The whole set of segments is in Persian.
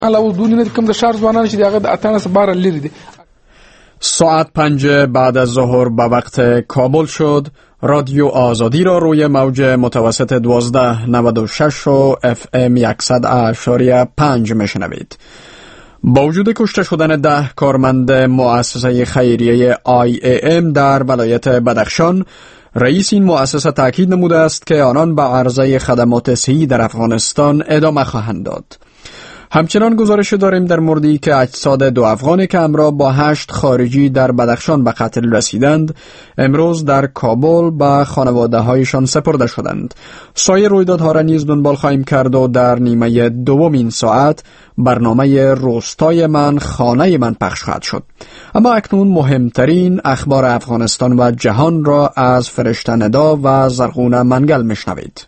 علاوه دونی کم د شهر ځوانان چې دغه د اتانس بار لري دي. ساعت 5 بعد از ظهر به وقت کابل شد. رادیو آزادی را روی موج متوسط 1296 و FM 100.5 میشنوید. با وجود کشته شدن 10 کارمند مؤسسه خیریه IAM در ولایت بدخشان، رئیس این مؤسسه تاکید نموده است که آنان به عرضه خدمات صحی در افغانستان ادامه خواهند داد. همچنان گزارش داریم در موردی که اجساد 2 افغانی که همراه با 8 خارجی در بدخشان به قتل رسیدند امروز در کابل به خانواده هایشان سپرده شدند. سایر رویدادها را نیز دنبال خواهیم کرد و در نیمه دوم این ساعت برنامه روستای من خانه من پخش خواهد شد. اما اکنون مهمترین اخبار افغانستان و جهان را از فرشته ندا و زرغونه منگل میشنوید.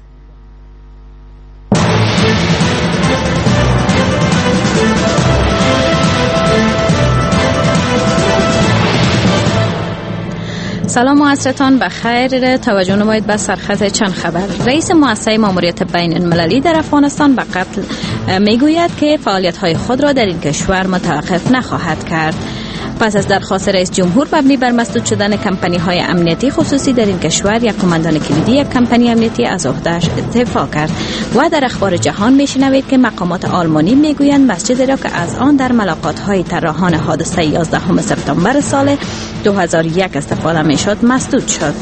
سلام و عصرتان بخیر. توجه نمایید به سرخط چند خبر. رئیس مؤسسه ماموریت بین المللی در افغانستان به قتل میگوید که فعالیت‌های خود را در این کشور متوقف نخواهد کرد. پس از درخواست رئیس جمهور مبنی بر مسدود شدن کمپانی‌های امنیتی خصوصی در این کشور، یک کماندان کلیدی یک کمپانی امنیتی از عهده‌اش استعفا کرد. و در اخبار جهان میشنوید که مقامات آلمانی میگویند مسجدی را که از آن در ملاقات‌های طراحان حادثه 11 سپتامبر سال 2001 استفاده میشد مسدود شد.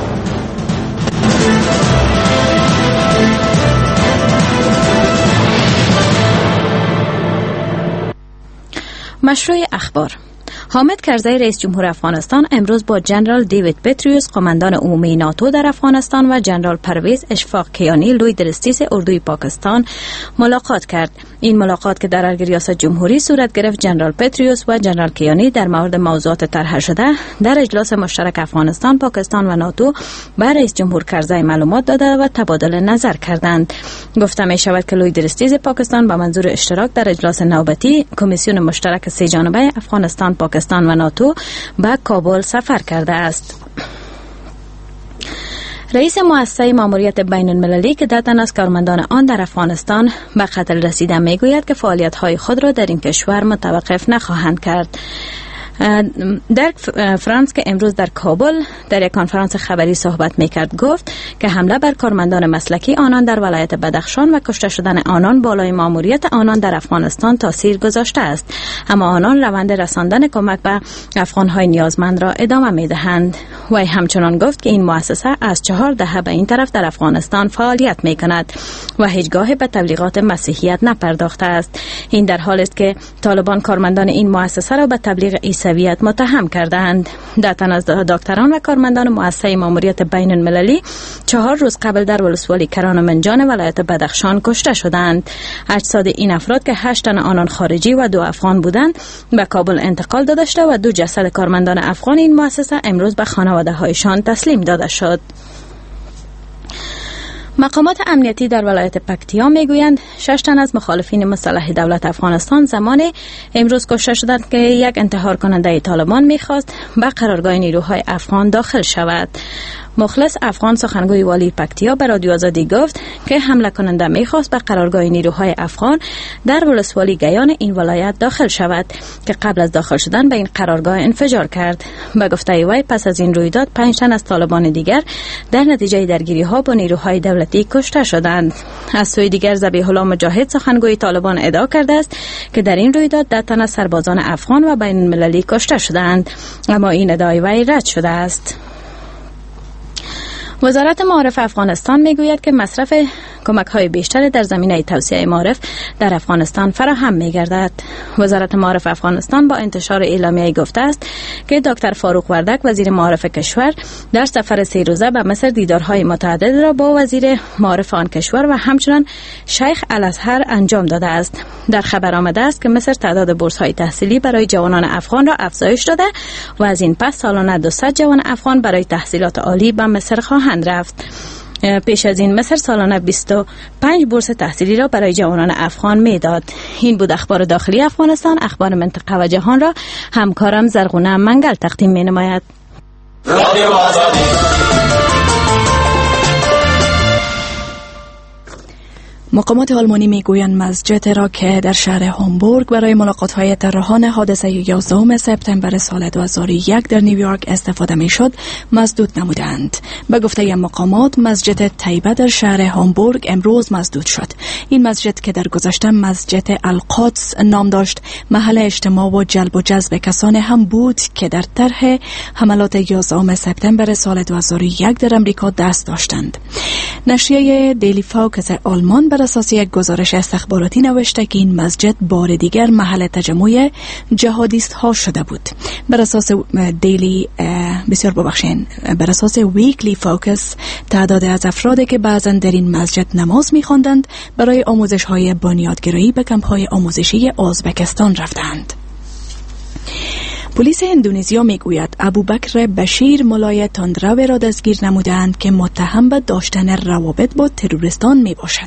مشروع اخبار. حامد کرزی رئیس جمهور افغانستان امروز با جنرال دیوید پتریوس قماندان عمومی ناتو در افغانستان و جنرال پرویز اشفاق کیانی لوی درستیس اردوی پاکستان ملاقات کرد. این ملاقات که در ریاست جمهوری صورت گرفت، جنرال پتریوس و جنرال کیانی در مورد موضوعات طرح شده در اجلاس مشترک افغانستان، پاکستان و ناتو به رئیس جمهور کرزی معلومات داده و تبادل نظر کردند. گفته می شود که لوی درستیس پاکستان با منظور اشتراک در اجلاس نوبتی کمیسیون مشترک سه جانبه افغانستان، پاکستان و ناتو به کابل سفر کرده است. رئیس مؤسسه ماموریت بین المللی که 10 تن از کارمندان آن در افغانستان به قتل رسیده میگوید که فعالیت‌های خود را در این کشور متوقف نخواهند کرد. درک فرانس که امروز در کابل در یک کنفرانس خبری صحبت میکرد گفت که حمله بر کارمندان مسلکی آنان در ولایت بدخشان و کشته شدن آنان بالای ماموریت آنان در افغانستان تاثیر گذاشته است، اما آنان روند رساندن کمک به افغانهای نیازمند را ادامه میدهند. وی همچنان گفت که این مؤسسه از 4 دهه به این طرف در افغانستان فعالیت میکند و هیچگاه به تبلیغات مسیحیت نپرداخته است. این در حالی است که طالبان کارمندان این مؤسسه را به تبلیغ عیسویت متهم کردند. 10 تن از دکتران و کارمندان مؤسسه ماموریت بین المللی 4 روز قبل در ولسوالی کران منجان ولایت بدخشان کشته شدند. اجساد این افراد که 8 تن آنان خارجی و 2 افغان بودند به کابل انتقال داده شده و 2 جسد کارمندان افغان این مؤسسه امروز به خانواده هایشان تسلیم داده شد. مقامات امنیتی در ولایت پکتیا میگویند 6 تن از مخالفین مسلح دولت افغانستان زمان امروز کشته شدند که یک انتحار کننده طالبان میخواست به قرارگاه نیروهای افغان داخل شود. مخلص افغان سخنگوی والی پکتیا به رادیو آزادی گفت که حمله کننده میخواست به قرارگاه نیروهای افغان در ولسوالی گیان این ولایت داخل شود که قبل از داخل شدن به این قرارگاه انفجار کرد. به گفته وی پس از این رویداد 5 تن از طالبان دیگر در نتیجه درگیری ها با نیروهای دولتی کشته شدند. از سوی دیگر ذبیح الله مجاهد سخنگوی طالبان ادعا کرده است که در این رویداد 10 تن از سربازان افغان و بین المللی کشته شدند، اما این ادعای وی رد شده است. وزارت معارف افغانستان میگوید که مصرف کمک‌های بیشتر در زمینه توسعه معارف در افغانستان فراهم می‌گردد. وزارت معارف افغانستان با انتشار اعلامیه گفته است که دکتر فاروق وردک وزیر معارف کشور در سفر 3 روزه به مصر دیدارهای متعدد را با وزیر معارف آن کشور و همچنین شیخ الازهر انجام داده است. در خبر آمده است که مصر تعداد بورس‌های تحصیلی برای جوانان افغان را افزایش داده و از این پس سالانه 200 جوان افغان برای تحصیلات عالی به مصر خواهند رفت. پیش از این مصر سالانه 25 بورس تحصیلی را برای جوانان افغان میداد. این بود اخبار داخلی افغانستان. اخبار منطقه و جهان را همکارم زرغونه منگل تقدیم می نماید. مقامات آلمانی میگویند مسجد را که در شهر هامبورگ برای ملاقات‌های طراحان حادثه 11 سپتامبر سال 2001 در نیویورک استفاده میشد مسدود نمودند. به گفته مقامات مسجد طیبه در شهر هامبورگ امروز مسدود شد. این مسجد که در گذشته مسجد القدس نام داشت محل اجتماع و جلب و جذب کسان هم بود که در طرح حملات 11 سپتامبر سال 2001 در امریکا دست داشتند. نشریه دیلی فوکس آلمان بر اساس یک گزارش استخباراتی نوشته که این مسجد بار دیگر محل تجمع جهادیست ها شده بود. بر اساس بر اساس ویکلی فوکس تعداد از افرادی که بعضا در این مسجد نماز می‌خواندند برای آموزش های بنیادگرایی به کمپ های آموزشی ازبکستان رفتند. پلیس اندونزیا میگوید ابوبکر بشیر ملای تندرو را دستگیر نمودند که متهم به داشتن روابط با تروریستان می باشد.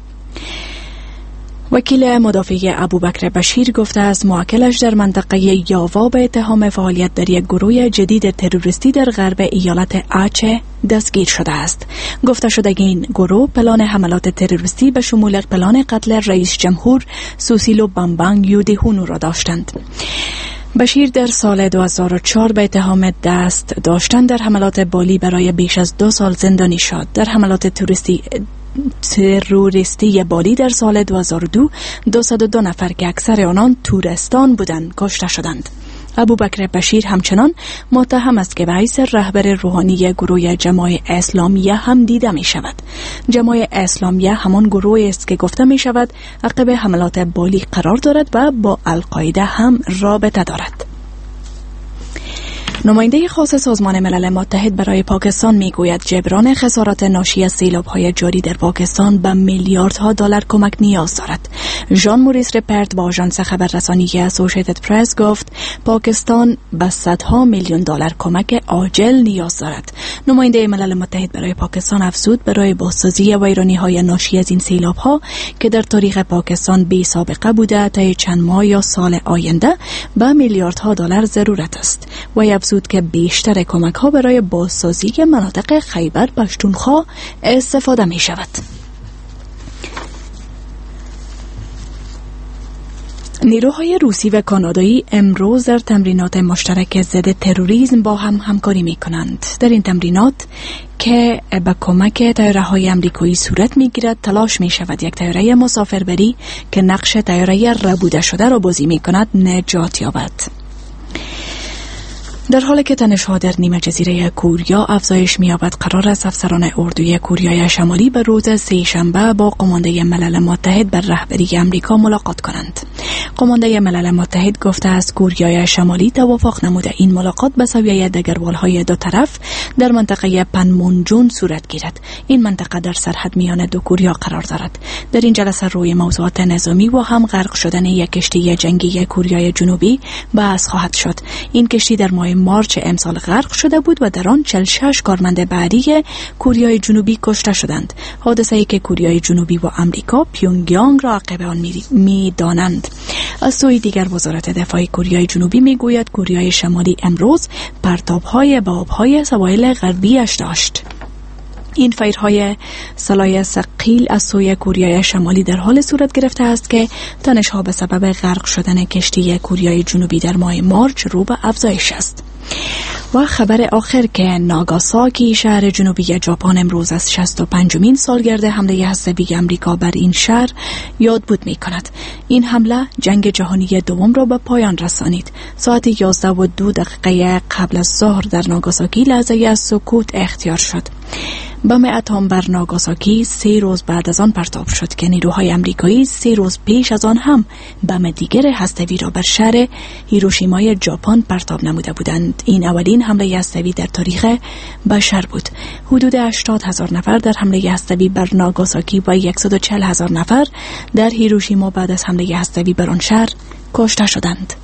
وکیل مدافع ابوبکر بشیر گفته است موکلش در منطقه یاوا به اتهام فعالیت در یک گروه جدید تروریستی در غرب ایالت آچه دستگیر شده است. گفته شده که این گروه پلان حملات تروریستی به شمول پلان قتل رئیس جمهور سوسیلو بامبانگ یودهونو را داشتند. بشیر در سال 2004 به اتهام دست داشتن در حملات بالی برای بیش از 2 سال زندانی شد. در حملات تروریستی بالی در سال 2002 202 نفر که اکثر آنان توریستان بودند کشته شدند. ابوبکر بشیر همچنان متهم است که به حیث رهبر روحانی گروه جماعت اسلامیه هم دیده می شود. جماعت اسلامیه همان گروهی است که گفته می شود عقب حملات بالی قرار دارد و با القاعده هم رابطه دارد. نماینده خاص سازمان ملل متحد برای پاکستان میگوید جبران خسارات ناشی از سیلاب‌های جاری در پاکستان به میلیاردها دلار کمک نیاز دارد. ژان موریس رپرت با آژانس خبررسانی اسوسییتد پرس گفت پاکستان به صدها میلیون دلار کمک عاجل نیاز دارد. نماینده ملل متحد برای پاکستان افزود برای بازسازی ویرانی‌های ناشی از این سیلاب‌ها که در تاریخ پاکستان بی سابقه بوده طی چند ماه یا سال آینده به میلیاردها دلار ضرورت است. و افزود که بیشتر کمک ها برای بازسازی مناطق خیبر پختونخوا استفاده می شود. نیروهای روسی و کانادایی امروز در تمرینات مشترک ضد تروریسم با هم همکاری می کنند. در این تمرینات که به کمک طیاره‌های آمریکایی صورت می‌گیرد تلاش می‌شود یک طیاره مسافربری که نقش طیاره ربوده شده را بازی می‌کند نجات یابد. در حالی که تنش‌ها در نیمه جزیره کوریا افزایش می‌یابد قرار است افسران اردوی کوریای شمالی به روز سه‌شنبه با قمانده ملل متحد بر رهبری آمریکا ملاقات کنند. قمانده ملل متحد گفته است کوریای شمالی توافق نموده این ملاقات به سویه دگروال‌های دو طرف در منطقه پنمونجون صورت گیرد. این منطقه در سرحد میان دو کوریا قرار دارد. در این جلسه روی موضوعات نظامی و هم غرق شدن یک کشتی جنگی کوریای جنوبی بحث خواهد شد. این کشتی در ماه مارچ امسال غرق شده بود و در آن 46 کارمند بحری کوریای جنوبی کشته شدند. حادثه‌ای که کوریای جنوبی و آمریکا پیونگیانگ را عقب آن می‌دانند. از سوی دیگر وزارت دفاع کوریای جنوبی میگوید کوریای شمالی امروز پرتاب‌های به آب‌های سواحل غربیش داشت. این فایرهای سلاح ثقیل از سوی کوریای شمالی در حال صورت گرفته است که تنش‌ها به سبب غرق شدن کشتی کوریای جنوبی در ماه مارچ رو به افزایش است. و خبر آخر که ناگاساکی شهر جنوبی ژاپن امروز از 65مین سالگرد حمله هسته‌ای آمریکا بر این شهر یادبود می‌کند. این حمله جنگ جهانی دوم را به پایان رسانید. ساعت 11:02 قبل از ظهر در ناگاساکی لحظه از سکوت اختیار شد. بم اتم بر ناگاساکی 3 روز بعد از آن پرتاب شد که نیروهای آمریکایی 3 روز پیش از آن هم بم دیگر هسته‌ای را بر شهر هیروشیمای ژاپن پرتاب نموده بودند. این اولین حمله هسته‌ای در تاریخ بشر بود. حدود 80,000 نفر در حمله هسته‌ای بر ناگاساکی و 140,000 نفر در هیروشیما بعد از حمله هسته‌ای بر آن شهر کشته شدند.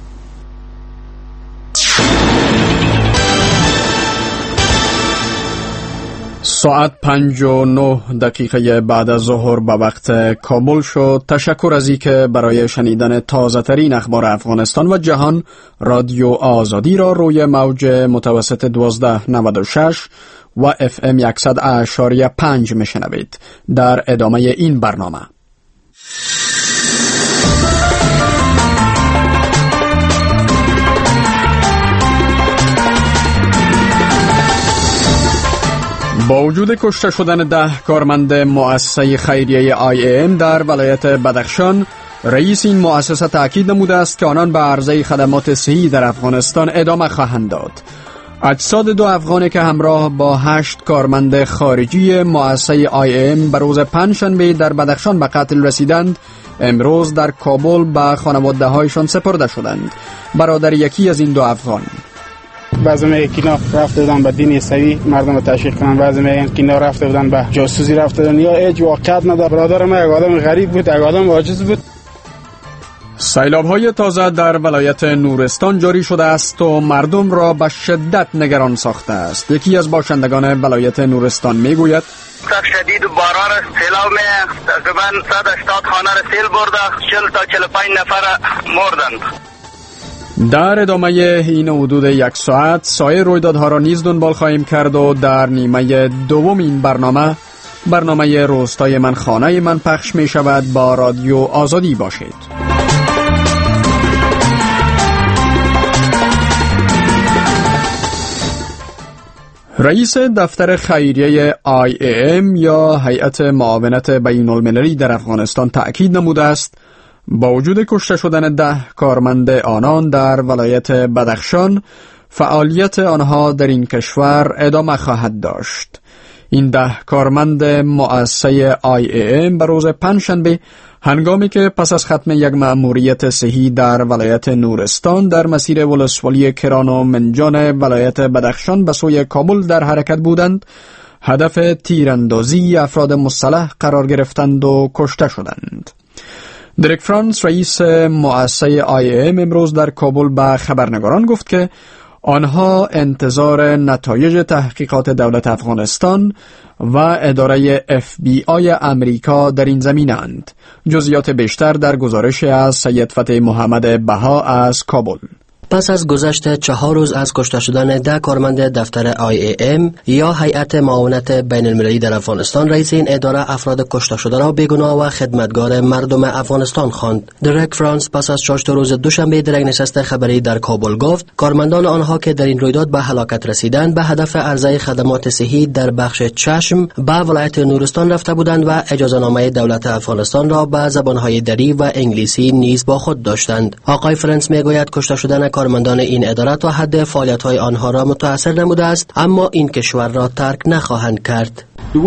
ساعت 5:09 بعد از ظهر به وقت کابل شد. تشکر از اینکه برای شنیدن تازه ترین اخبار افغانستان و جهان رادیو آزادی را روی موج متوسط 1296 و FM 100.5 میشنوید. در ادامه این برنامه با وجود کشته شدن 10 کارمند مؤسسه خیریه IAM در ولایت بدخشان، رئیس این مؤسسه تاکید نموده است که آنان به عرضه خدمات صحی در افغانستان ادامه خواهند داد. اجساد 2 افغانی که همراه با 8 کارمند خارجی مؤسسه IAM به روز پنجشنبه در بدخشان به قتل رسیدند، امروز در کابل به خانواده هایشان سپرده شدند. برادر یکی از این 2 افغان: بعضی میگن که اینا رفته بودن به دین عیسوی مردم رو تشویق کنن، بعضی میگن که اینا رفته بودن به جاسوسی رفته بودن، یا هیچ واقعیت نداره. برادر من یک آدم غریب بود، یک آدم عاجز بود. سیلاب‌های تازه در ولایت نورستان جاری شده است و مردم را به شدت نگران ساخته است. یکی از باشندگان ولایت نورستان میگوید: شدید باران سیلاب تقریبا 180 خانه را سیل برده، 40 تا 45 نفر مردند. در ادامه این حدود 1 ساعت سایر رویدادها را نیز دنبال خواهیم کرد و در نیمه دوم این برنامه روستای من خانه من پخش می شود. با رادیو آزادی باشید. رئیس دفتر خیریه IAM یا هیئت معاونت بین المللی در افغانستان تأکید نموده است با وجود کشته شدن 10 کارمند آنان در ولایت بدخشان، فعالیت آنها در این کشور ادامه خواهد داشت. این 10 کارمند مؤسسه IAM به روز پنجشنبه هنگامی که پس از ختم یک مأموریت صحی در ولایت نورستان در مسیر ولسوالی کران و منجان ولایت بدخشان به سوی کابل در حرکت بودند، هدف تیراندازی افراد مسلح قرار گرفتند و کشته شدند. دریک فرانس، رئیس مؤسسه IAM، امروز در کابل به خبرنگاران گفت که آنها انتظار نتایج تحقیقات دولت افغانستان و اداره FBI امریکا در این زمینه‌اند. جزئیات بیشتر در گزارش از سید فتح محمد بها از کابل. پس از گذشت 4 روز از کشته شدن 10 کارمند دفتر IAM یا هیئت معاونت بین المللی در افغانستان، رئیس این اداره افراد کشته شده را بیگناه و خدمتگار مردم افغانستان خواند. دریک فرانس پس از 4 روز دوشنبه در یک نشست خبری در کابل گفت کارمندان آنها که در این رویداد به هلاکت رسیدند به هدف عرضه خدمات صحی در بخش چشم به ولایت نورستان رفته بودند و اجازه نامه دولت افغانستان را به زبانهای دری و انگلیسی نیز با خود داشتند. آقای فرانس میگوید کشته شدن کارمندان این اداره تا حد فعالیت‌های آنها را متاثر نموده است، اما این کشور را ترک نخواهند کرد.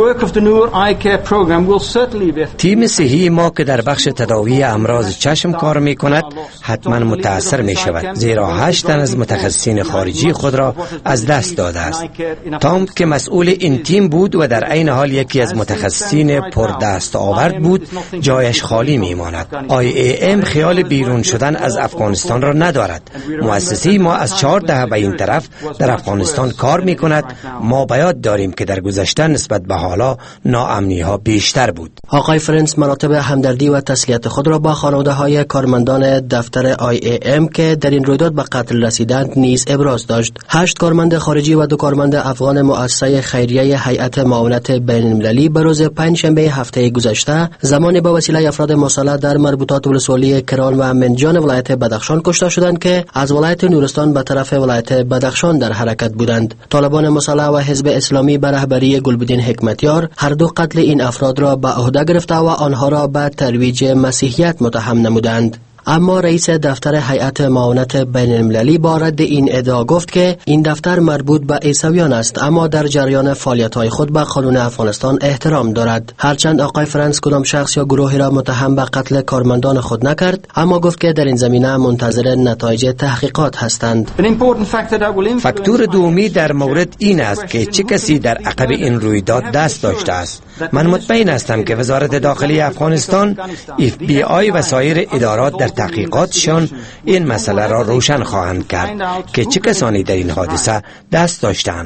تیم صحی ما که در بخش تداوی امراض چشم کار می کند حتما متاثر می شود، زیرا 8 تن از متخصصین خارجی خود را از دست داده است. تام که مسئول این تیم بود و در عین حال یکی از متخصصین پر دست آورد بود، جایش خالی می ماند. IAM خیال بیرون شدن از افغانستان را ندارد. مؤسسه ما از 4 دهه به این طرف در افغانستان کار می کند. ما باید داریم که در گذشته نسبت به حالا ناامنی ها بیشتر بود. آقای فرانس مراتب همدردی و تسلیت خود را با خانواده های کارمندان دفتر IAM که در این رویداد به قتل رسیدند نیز ابراز داشت. 8 کارمند خارجی و 2 کارمند افغان مؤسسه خیریه هیئت معاونت بین المللی به روز پنجشنبه هفته گذشته زمانی با وسیله افراد مسلح در مربوطات ولسوالی کران و منجان ولایت بدخشان کشته شدند که از ولایت نورستان به طرف ولایت بدخشان در حرکت بودند. طالبان مسلح و حزب اسلامی به رهبری گلبدین حکمتیار هر دو قتل این افراد را به عهده گرفته و آنها را به ترویج مسیحیت متهم نمودند. اما رئیس دفتر هیئت معاونت بین المللی با رد این ادعا گفت که این دفتر مربوط به عیسویان است، اما در جریان فعالیت‌های خود به قانون افغانستان احترام دارد. هرچند آقای فرانس کدام شخص یا گروهی را متهم به قتل کارمندان خود نکرد، اما گفت که در این زمینه منتظر نتایج تحقیقات هستند. فاکتور دومی در مورد این است که چه کسی در عقب این رویداد دست داشته است. من مطمئن هستم که وزارت داخلی افغانستان، FBI و سایر ادارات در تحقیقاتشان این مسئله را روشن خواهند کرد که چه کسانی در این حادثه دست داشتند.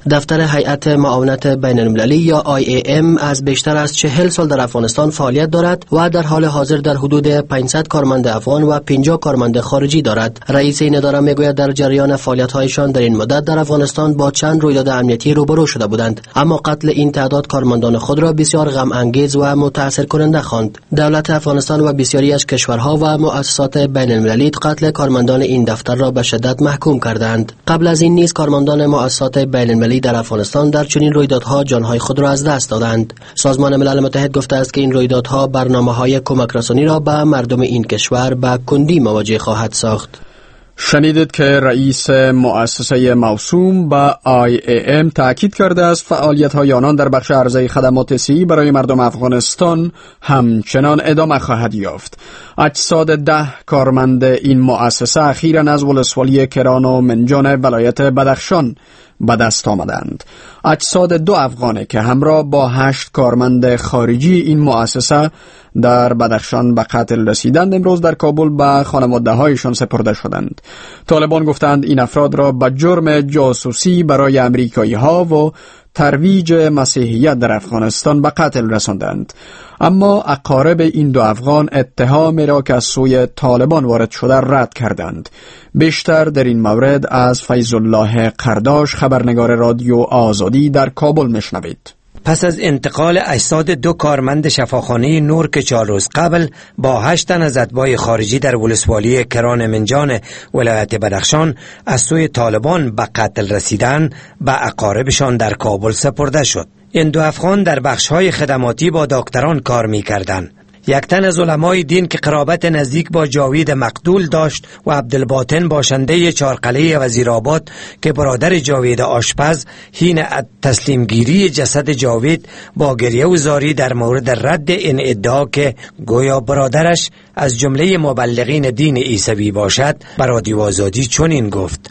دفتر هیئت معاونت بین المللی یا IAM از بیشتر از 40 سال در افغانستان فعالیت دارد و در حال حاضر در حدود 500 کارمند افغان و 50 کارمند خارجی دارد. رئیس این اداره میگوید در جریان فعالیت‌هایشان در این مدت در افغانستان با چند رویداد امنیتی روبرو شده بودند، اما قتل این تعداد کارمندان خود را بسیار غم انگیز و متاثر کننده خواند. دولت افغانستان و بسیاری از کشورها و مؤسسات بین المللی قتل کارمندان این دفتر را به شدت محکوم کردند. قبل از این نیز کارمندان مؤسسات بین المللی در افغانستان در چنین رویدادها جانهای خود را از دست دادند. سازمان ملل متحد گفته است که این رویدادها برنامه‌های کمک رسانی را به مردم این کشور به کندی مواجه خواهد ساخت. شنیدید که رئیس مؤسسه موسوم به IAM تأکید کرده است فعالیت‌های آنان در بخش عرضه خدمات صحی برای مردم افغانستان همچنان ادامه خواهد یافت. اجساد 10 کارمند این مؤسسه اخیراً از ولسوالی کران و منجان ولایت بدخشان به دست آمدند. اجساد 2 افغانه که همراه با 8 کارمند خارجی این مؤسسه در بدخشان به قتل رسیدند امروز در کابل به خانواده هایشان سپرده شدند. طالبان گفتند این افراد را به جرم جاسوسی برای امریکایی ها و ترویج مسیحیت در افغانستان به قتل رساندند، اما اقارب این 2 افغان اتهامی را که از سوی طالبان وارد شده رد کردند. بیشتر در این مورد از فیض الله قرداش، خبرنگار رادیو آزادی در کابل میشنوید. پس از انتقال اجساد 2 کارمند شفاخانه نور که 4 روز قبل با 8 تن از اتباع خارجی در ولسوالی کران منجان ولایت بدخشان از سوی طالبان به قتل رسیدن به اقاربشان در کابل سپرده شد. این 2 افغان در بخش‌های خدماتی با دکتران کار می‌کردند. یک تن از علمای دین که قرابت نزدیک با جاوید مقتول داشت و عبدالباطن باشنده چارقلعه وزیرآباد که برادر جاوید آشپز حین تسلیمگیری جسد جاوید با گریه و زاری در مورد رد این ادعا که گویا برادرش از جمله مبلغین دین عیسوی باشد بر رادیو آزادی چنین گفت: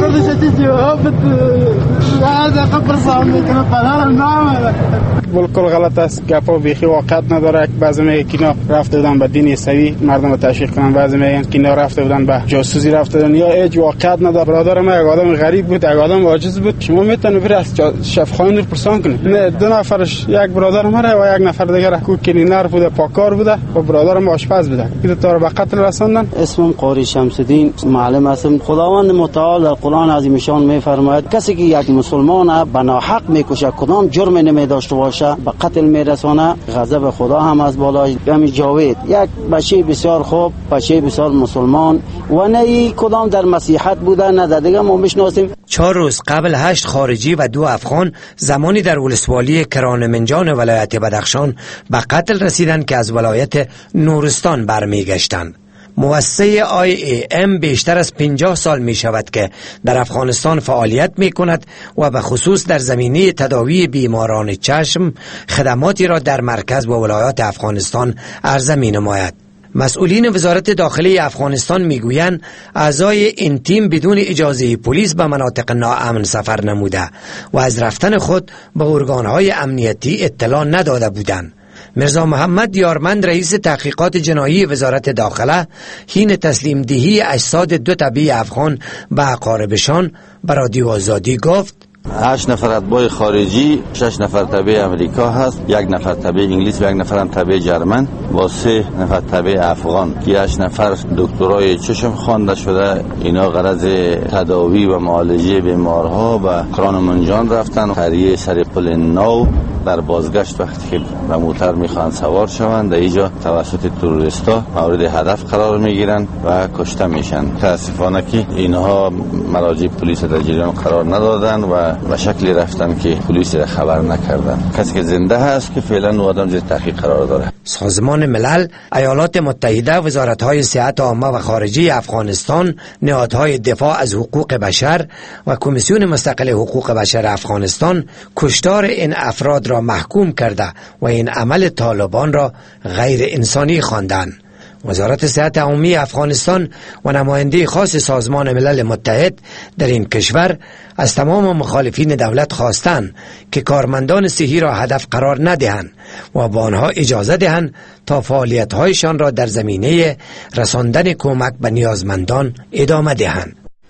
بالکل غلط است، گپا بیخی واقعیت نداره. بعضی میگن که اینا رفته بودن به دین عیسوی مردم رو تشویق کنن، بعضی میگن که اینا رفته بودن به جاسوسی رفته بودن، یا هیچ واقعیت نداره. برادر من یک آدم غریب بود، یک آدم عاجز بود. شما میتونید برید از شفاخانه پرسان کنید. نه 2 نفرش، یک برادر مره و یک نفر دیگه کو کلینر بوده، پاکار بوده و برادر ما آشپز بوده. این تا به قتل رساندن. اسمم قاری شمس الدین، معلم هستم. خداوند متعال در قرآن عظیم شان میفرماید کسی که یک مسلمان به ناحق میکشه، کدام جرم نمیداشته باشه، به قتل میرسانه، غضب خدا هم از بالای. همین جاوید یک بچه بسیار خوب، بچه بسیار مسلمان و نه کدام در مسیحیت بوده نه در دیگه ما میشناسیم. 4 روز قبل 8 خارجی و 2 افغان زمانی در ولسوالی کران منجان ولایت بدخشان به قتل رسیدند که از ولایت نورستان برمیگشتند. مؤسسه IAM بیشتر از 50 سال می شود که در افغانستان فعالیت می کند و به خصوص در زمینه تداوی بیماران چشم خدماتی را در مرکز و ولایات افغانستان عرضه می نماید. مسئولین وزارت داخلی افغانستان میگویند اعضای این تیم بدون اجازه پلیس به مناطق ناامن سفر نموده و از رفتن خود به ارگانهای امنیتی اطلاع نداده بودند. مرزا محمد یارمند رئیس تحقیقات جنایی وزارت داخله حین تسلیم دهی اجساد 2 تبع افغان به اقاربشان به رادیو آزادی گفت: 8 نفر اتباع خارجی، 6 نفر تبع امریکا هست، 1 نفر تبع انگلیس و 1 نفر هم تبع جرمن با 3 نفر تبع افغان که 8 نفر دکترای چشم خوانده شده. اینا غرض تداوی و معالجه بیمارها و کران منجان رفتن. قریه سر پل نو در بازگشت وقتی که به موتر میخوان سوار شوند در اینجا توسط تروریستا مورد هدف قرار میگیرن و کشته میشن. متاسفانه که اینها مراجع پلیس در جریان قرار ندادن و به شکلی رفتن که پلیس را خبر نکردن. کسی که زنده هست که فعلا اون آدم زیر تحقیق قرار داره. سازمان ملل، ایالات متحده، وزارت‌های صحت عامه و خارجه افغانستان، نهادهای دفاع از حقوق بشر و کمیسیون مستقل حقوق بشر افغانستان کشتار این افراد را محکوم کرده و این عمل طالبان را غیر انسانی خواندند. وزارت صحت عمومی افغانستان و نماینده خاص سازمان ملل متحد در این کشور از تمام مخالفین دولت خواستند که کارمندان صحی را هدف قرار ندهند و با آنها اجازه دهند تا فعالیت‌هایشان را در زمینه رساندن کمک به نیازمندان ادامه دهند.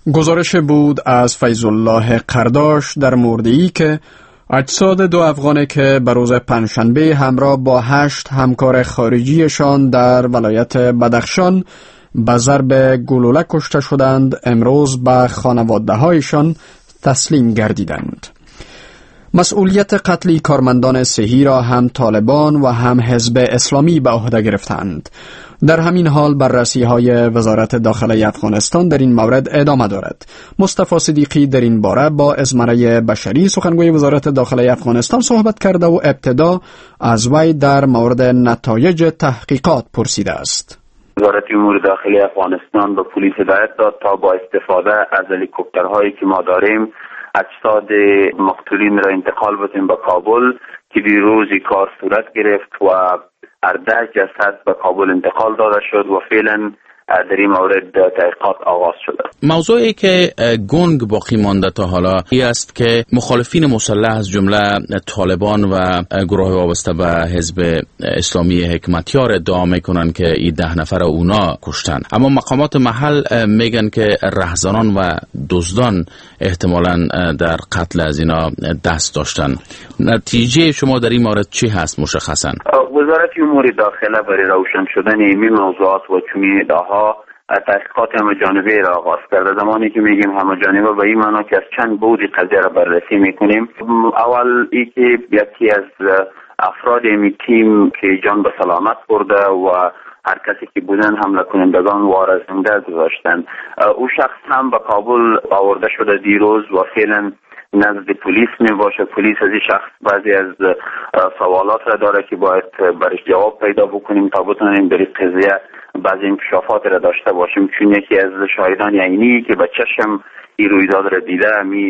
گزارش بود از فیض الله قرداش در موردی که اجساد 2 افغانی که به روز پنجشنبه همراه با 8 همکار خارجیشان در ولایت بدخشان به ضرب گلوله کشته شدند امروز به خانواده‌هایشان تسلیم گردیدند. مسئولیت قتل کارمندان صحی را هم طالبان و هم حزب اسلامی به عهده گرفتند. در همین حال بررسی‌های وزارت داخله افغانستان در این مورد ادامه دارد. مصطفی صدیقی در این باره با ازمره بشری سخنگوی وزارت داخله افغانستان صحبت کرده و ابتدا از وی در مورد نتایج تحقیقات پرسیده است. وزارت امور داخلی افغانستان به پلیس هدایت داد تا با استفاده از هلیکوپترهایی که ما داریم اجساد مقتولین را انتقال بدیم به کابل که دیروز کار صورت گرفت و 18 جسد به کابل انتقال داده شد و فعلا در این مورد تحقیقات آغاز شده. موضوعی که گنگ باقی مانده تا حالا این است که مخالفین مسلح از جمله طالبان و گروه وابسته به حزب اسلامی حکمتیار ادعا میکنن که این 10 نفر اونا کشتن، اما مقامات محل میگن که رهزنان و دزدان احتمالاً در قتل از اینا دست داشتن. نتیجه شما در این مورد چی هست مشخصاً؟ وزارت امور داخله برای روشن شدن این موضوعات و چنین ادعاها تحقیقات همه‌جانبه را آغاز کرده. زمانی که میگیم همه‌جانبه به این معنا که از چند بود قضیه را بررسی میکنیم. اول ای که یکی از افراد این تیم که جان به سلامت برده و هر کسی که بودن حمله کنندگان وار زنده گذاشتن، او شخص هم به کابل آورده شده دیروز و فعلا نزد پلیس می باشه. پلیس از این شخص بعضی از سوالات را داره که باید برش جواب پیدا بکنیم تا بتونیم در این قضیه بعضی انکشافات را داشته باشیم، چون یکی از شاهدان عینی که به چشم این رویداد را دیده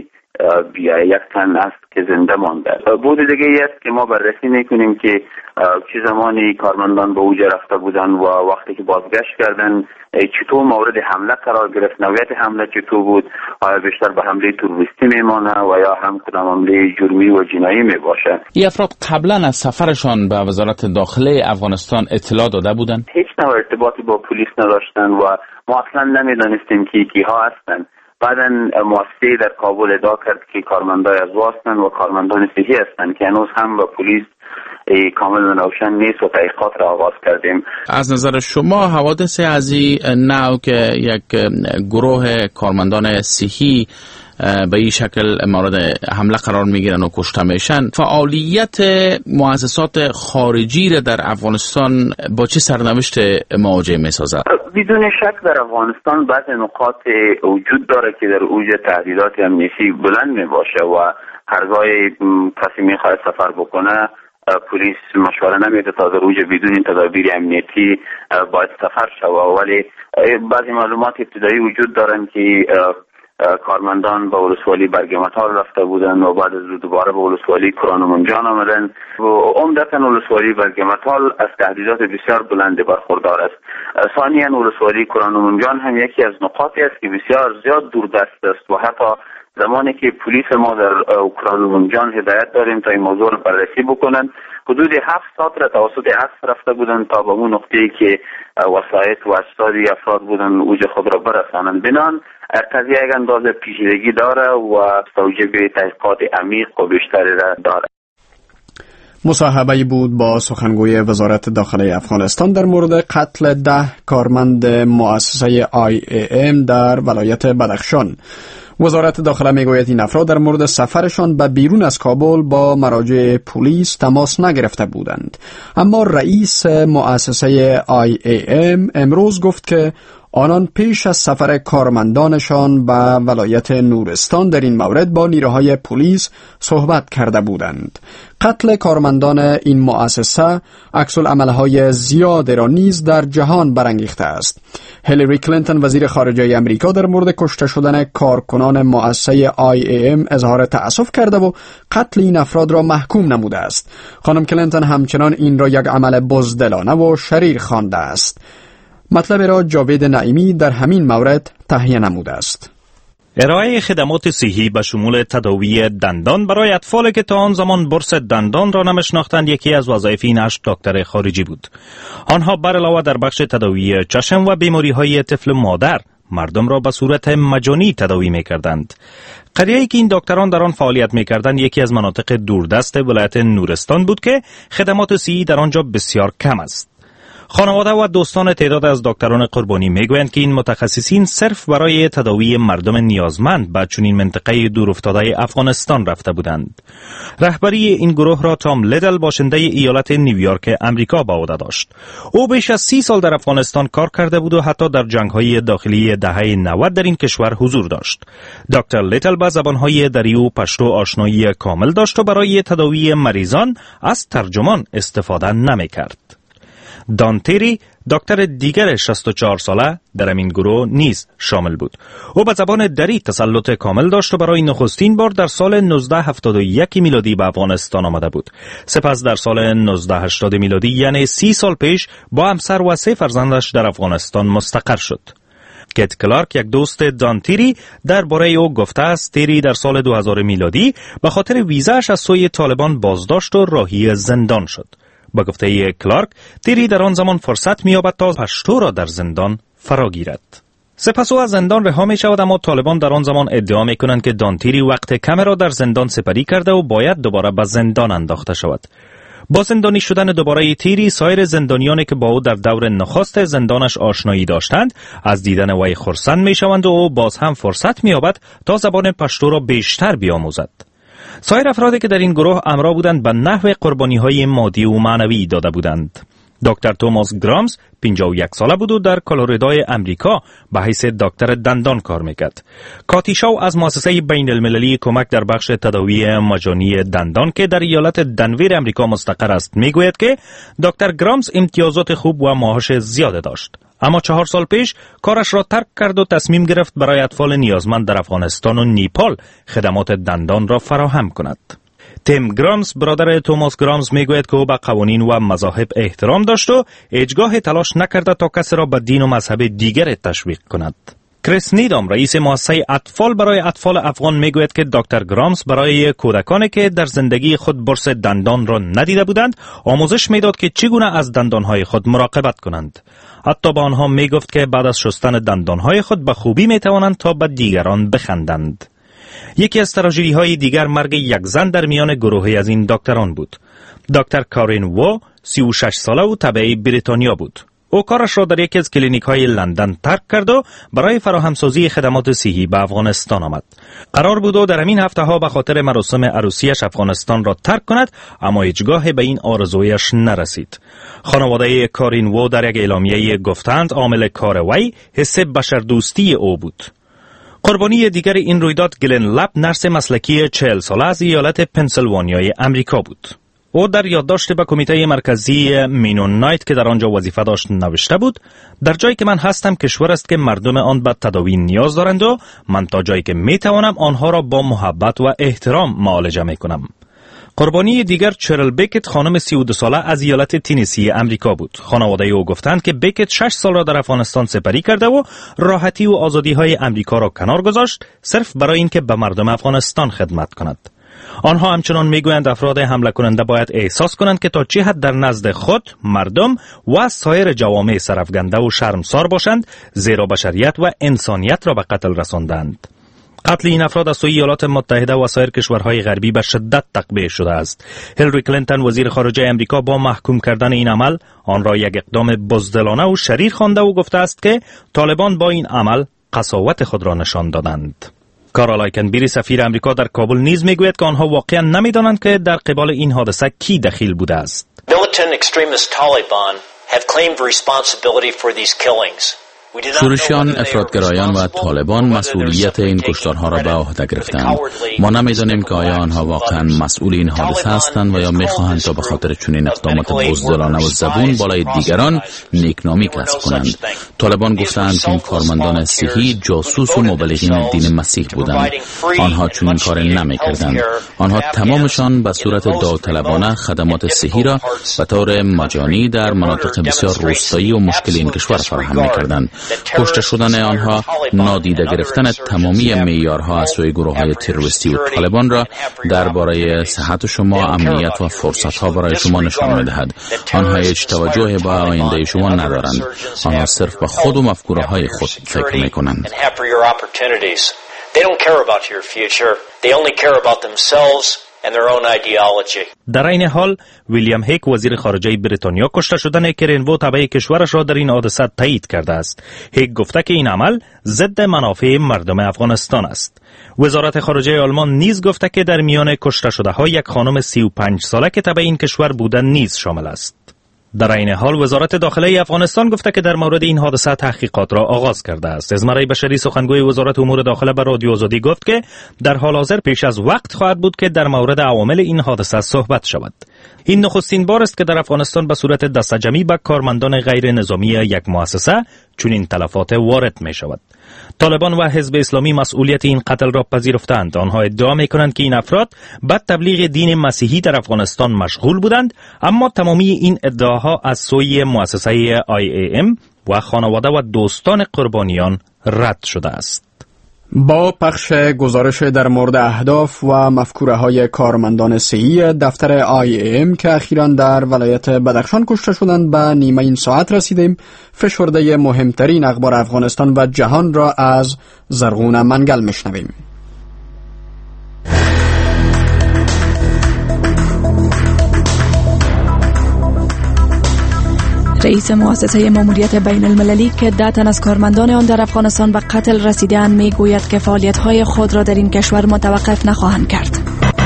یک تن است که زنده مانده. بود دیگه است که ما بررسی میکنیم که چه زمانی کارمندان به اوجه رفته بودن و وقتی که بازگشت کردن چطور مورد حمله قرار گرفت، نوعیت حمله چطور بود، آیا بیشتر به حمله تروریستی میمانه و یا هم کدام حمله جرمی و جنایی میباشه. این افراد قبلا از سفرشان به وزارت داخله افغانستان اطلاع داده بودن؟ هیچ نوع ارتباطی با پلیس نداشتن و ما اصلا نمیدانستیم که کیها هستن. بعداً مؤسسه در کابل ادعا کرد که کارمندای از هستند و کارمندان صحی هستند که هنوز هم به پلیس کاملا روشن نیست و تحقیقات را آغاز کردیم. از نظر شما حوادث از این نوع که یک گروه کارمندان صحی به این شکل مورد حمله قرار میگیرن و کشته میشن، فعالیت مؤسسات خارجی را در افغانستان با چه سرنوشت مواجه میسازد؟ بدون شک در افغانستان بعضی نقاط وجود داره که در اوج تهدیدات امنیتی بلند میباشه و هرگاه کسی میخواد سفر بکنه پلیس مشوره نمیده تا در اوج بدون تدابیر امنیتی باید سفر شود. ولی بعضی معلومات ابتدایی وجود دارن که کارمندان به ولسوالی برگمتال رفته بودن و بعد از دوباره به ولسوالی کرانمونجان آمدن و عمدتا ولسوالی برگمتال از تهدیدات بسیار بلند برخوردار است. ثانیاً ولسوالی کرانمونجان هم یکی از نقاطی است که بسیار زیاد دوردست است و حتی زمانی که پلیس ما در کرانمونجان هدایت داریم تا این موضوع را بررسی بکنن، حدود 7 ساعت را توسط عصر رفته بودن تا به اون نقطه‌ای که وسایط و اجساد افراد بودن اوج خود را برسانند. بنان قضیه یک اندازه پیچیدگی داره و توجیه تحقیقات عمیق و بیشتری را داره. مصاحبه‌ای بود با سخنگوی وزارت داخله افغانستان در مورد قتل 10 کارمند مؤسسه IAM در ولایت بدخشان. وزارت داخله میگوید این افراد در مورد سفرشان به بیرون از کابل با مراجع پلیس تماس نگرفته بودند، اما رئیس مؤسسه IAM امروز گفت که آنان پیش از سفر کارمندانشان به ولایت نورستان در این مورد با نیروهای پلیس صحبت کرده بودند. قتل کارمندان این مؤسسه عکس‌العمل‌های زیاد را نیز در جهان برانگیخته است. هیلاری کلینتون وزیر خارجه امریکا در مورد کشته شدن کارکنان مؤسسه IAM اظهار تأسف کرده و قتل این افراد را محکوم نموده است. خانم کلینتون همچنان این را یک عمل بزدلانه و شریر خوانده است. مطلب را جاوید نعیمی در همین مورد تهیه نموده است. ارائه خدمات صحی به شمول تداوی دندان برای اطفالی که تا آن زمان برس دندان را نمی‌شناختند یکی از وظایف این 8 دکتر خارجی بود. آنها بر علاوه در بخش تداوی چشم و بیماری‌های طفل مادر مردم را به صورت مجانی تداوی می‌کردند. قریه‌ای که این دکتران در آن فعالیت می‌کردند یکی از مناطق دوردست ولایت نورستان بود که خدمات صحی در آنجا بسیار کم است. خانواده و دوستان تعداد از دکتران قربانی میگویند که این متخصصین صرف برای تداوی مردم نیازمند به چنین منطقه دورافتاده افغانستان رفته بودند. رهبری این گروه را تام لیدل باشنده ایالت نیویورک امریکا به عهده داشت. او بیش از 30 سال در افغانستان کار کرده بود و حتی در جنگ‌های داخلی دهه 90 در این کشور حضور داشت. دکتر لیدل با زبان‌های دری و پشتو آشنایی کامل داشت و برای تداوی مریضان از ترجمان استفاده نمی‌کرد. دان تری دکتر دیگر 64 ساله در این گروه نیز شامل بود. او به زبان دری تسلط کامل داشت و برای نخستین بار در سال 1971 میلادی به افغانستان آمده بود. سپس در سال 1980 میلادی یعنی 30 سال پیش با همسر و 3 فرزندش در افغانستان مستقر شد. کیت کلارک یک دوست دان تری درباره او گفته است تری در سال 2000 میلادی به خاطر ویزاش از سوی طالبان بازداشت و راهی زندان شد. با گفته کلارک تری در آن زمان فرصت می‌یابد تا پشتو را در زندان فرا گیرد. سپس او از زندان رها می‌شود، اما طالبان در آن زمان ادعا می‌کنند که دان تری وقت کم را در زندان سپری کرده و باید دوباره به زندان انداخته شود. با زندانی شدن دوباره تری سایر زندانیانی که با او در دور نخست زندانش آشنایی داشتند از دیدن وی خرسند می‌شوند و او باز هم فرصت می‌یابد تا زبان پشتو را بیشتر بیاموزد. سایر افرادی که در این گروه امرا بودند به نحو قربانی‌های مادی و معنوی داده بودند. دکتر توماس گرامز 51 ساله بود و در کلرادوی امریکا به حیث دکتر دندان کار میکرد. کاتی شاو از مؤسسه بین المللی کمک در بخش تداوی مجانی دندان که در ایالت دنور امریکا مستقر است میگوید که دکتر گرامز امتیازات خوب و معاش زیاد داشت. اما 4 سال پیش کارش را ترک کرد و تصمیم گرفت برای اطفال نیازمند در افغانستان و نیپال خدمات دندان را فراهم کند. تیم گرامز برادر توماس گرامز میگوید که او به قوانین و مذاهب احترام داشت و هیچگاه تلاش نکرده تا کسی را به دین و مذهب دیگر تشویق کند. کریس نیدام رئیس مؤسسه اطفال برای اطفال افغان میگوید که دکتر گرامز برای کودکانی که در زندگی خود برس دندان را ندیده بودند آموزش میداد که چگونه از دندانهای خود مراقبت کنند. حتی به آنها میگفت که بعد از شستن دندانهای خود به خوبی میتوانند تا به دیگران بخندند. یکی از تراژدی‌های دیگر مرگ یک زن در میان گروهی از این دکتران بود. دکتر کارین وو 36 ساله و تبعی بریتانیا بود. او کارش را در یکی از کلینیک‌های لندن ترک کرد و برای فراهمسازی خدمات صحی به افغانستان آمد. قرار بود او در همین هفته‌ها به خاطر مراسم عروسیش افغانستان را ترک کند، اما هیچگاه به این آرزویش نرسید. خانواده کارین وو در یک اعلامیه گفتند عامل کار وی حس بشردوستی او بود. قربانی دیگر این رویداد گلن لب نرس مسلکی 40 ساله از ایالت پنسیلوانیای امریکا بود. او در یادداشت به کمیته مرکزی مینونایت که در آنجا وظیفه داشت نوشته بود: در جایی که من هستم کشور است که مردم آن به تداوی نیاز دارند و من تا جایی که می توانم آنها را با محبت و احترام معالجه می کنم. قربانی دیگر چرل بیکت خانم 32 ساله از ایالت تینسی امریکا بود. خانواده او گفتند که بیکت 6 سال را در افغانستان سپری کرده و راحتی و آزادی های امریکا را کنار گذاشت صرف برای اینکه به مردم افغانستان خدمت کند. آنها همچنان میگویند افراد حمله کننده باید احساس کنند که تا چه حد در نزد خود، مردم و سایر جوامع سرافکنده و شرمسار باشند، زیرا بشریت و انسانیت را به قتل رساندند. قتل این افراد از سوی ایالات متحده و سایر کشورهای غربی به شدت تقبیح شده است. هیلاری کلینتون وزیر خارجه امریکا با محکوم کردن این عمل آن را یک اقدام بزدلانه و شریر خوانده و گفته است که طالبان با این عمل قساوت خود را نشان دادند. کارا لایکنبری سفیر امریکا در کابل نیز میگوید که آنها واقعا نمیدانند که در قبال این حادثه کی دخیل بوده است. Militant extremist Taliban have claimed responsibility for these killings. شورشیان، افراطگرایان و طالبان مسئولیت این کشتارها را به عهده گرفتند. ما نمی‌دانیم که آیا آنها واقعا مسئول این حادثه هستند و یا می‌خواهند تا به خاطر چنین اقدامات بزدلانه و زبون بالای دیگران نیکنامی کسب کنند. طالبان گفتند که این کارمندان صحی جاسوس و مبلغین دین مسیح بودند. آنها چنین کار نمی‌کردند. آنها تمامشان به صورت داوطلبانه خدمات صحی را به طور مجانی در مناطق بسیار روستایی و مشکل این کشور فراهم می‌کردند. کشته شدن آنها نادیده گرفتن تمامی معیارها از سوی گروه‌های تروریستی و طالبان را درباره صحت شما، امنیت و فرصت‌ها برای شما نشان می‌دهد. آنها هیچ توجهی به آینده شما ندارند. آنها صرف به خود و مفکوره‌های خود فکر می‌کنند. They don't care about your future. They only care about themselves and their own ideology. در این حال ویلیام هیک وزیر خارجه بریتانیا کشته شدن کرین وو تبع کشورش را در این حادثه تایید کرده است. هیک گفته که این عمل ضد منافع مردم افغانستان است. وزارت خارجه آلمان نیز گفته که در میان کشته شده ها یک خانم 35 ساله که تبع این کشور بودن نیز شامل است. در این حال وزارت داخله افغانستان گفته که در مورد این حادثه تحقیقات را آغاز کرده است. ازمرای بشری سخنگوی وزارت امور داخله به رادیو آزادی گفت که در حال حاضر پیش از وقت خواهد بود که در مورد عوامل این حادثه صحبت شود. این نخستین بار است که در افغانستان به صورت دسته‌جمعی به کارمندان غیر نظامی یک مؤسسه چنین تلفات وارد می شود. طالبان و حزب اسلامی مسئولیت این قتل را پذیرفتند. آنها ادعا می کنند که این افراد به تبلیغ دین مسیحی در افغانستان مشغول بودند، اما تمامی این ادعاها از سوی مؤسسه IAM و خانواده و دوستان قربانیان رد شده است. با پخش گزارش در مورد اهداف و مفکوره‌های کارمندان صحی دفتر IAM که اخیراً در ولایت بدخشان کشته شدند به نیمه این ساعت رسیدیم. فشرده مهمترین اخبار افغانستان و جهان را از زرغون منگل میشنویم. رئیس مؤسسه ماموریت بین المللی که 10 تن از کارمندان آن در افغانستان به قتل رسیدند میگوید که فعالیت‌های خود را در این کشور متوقف نخواهند کرد.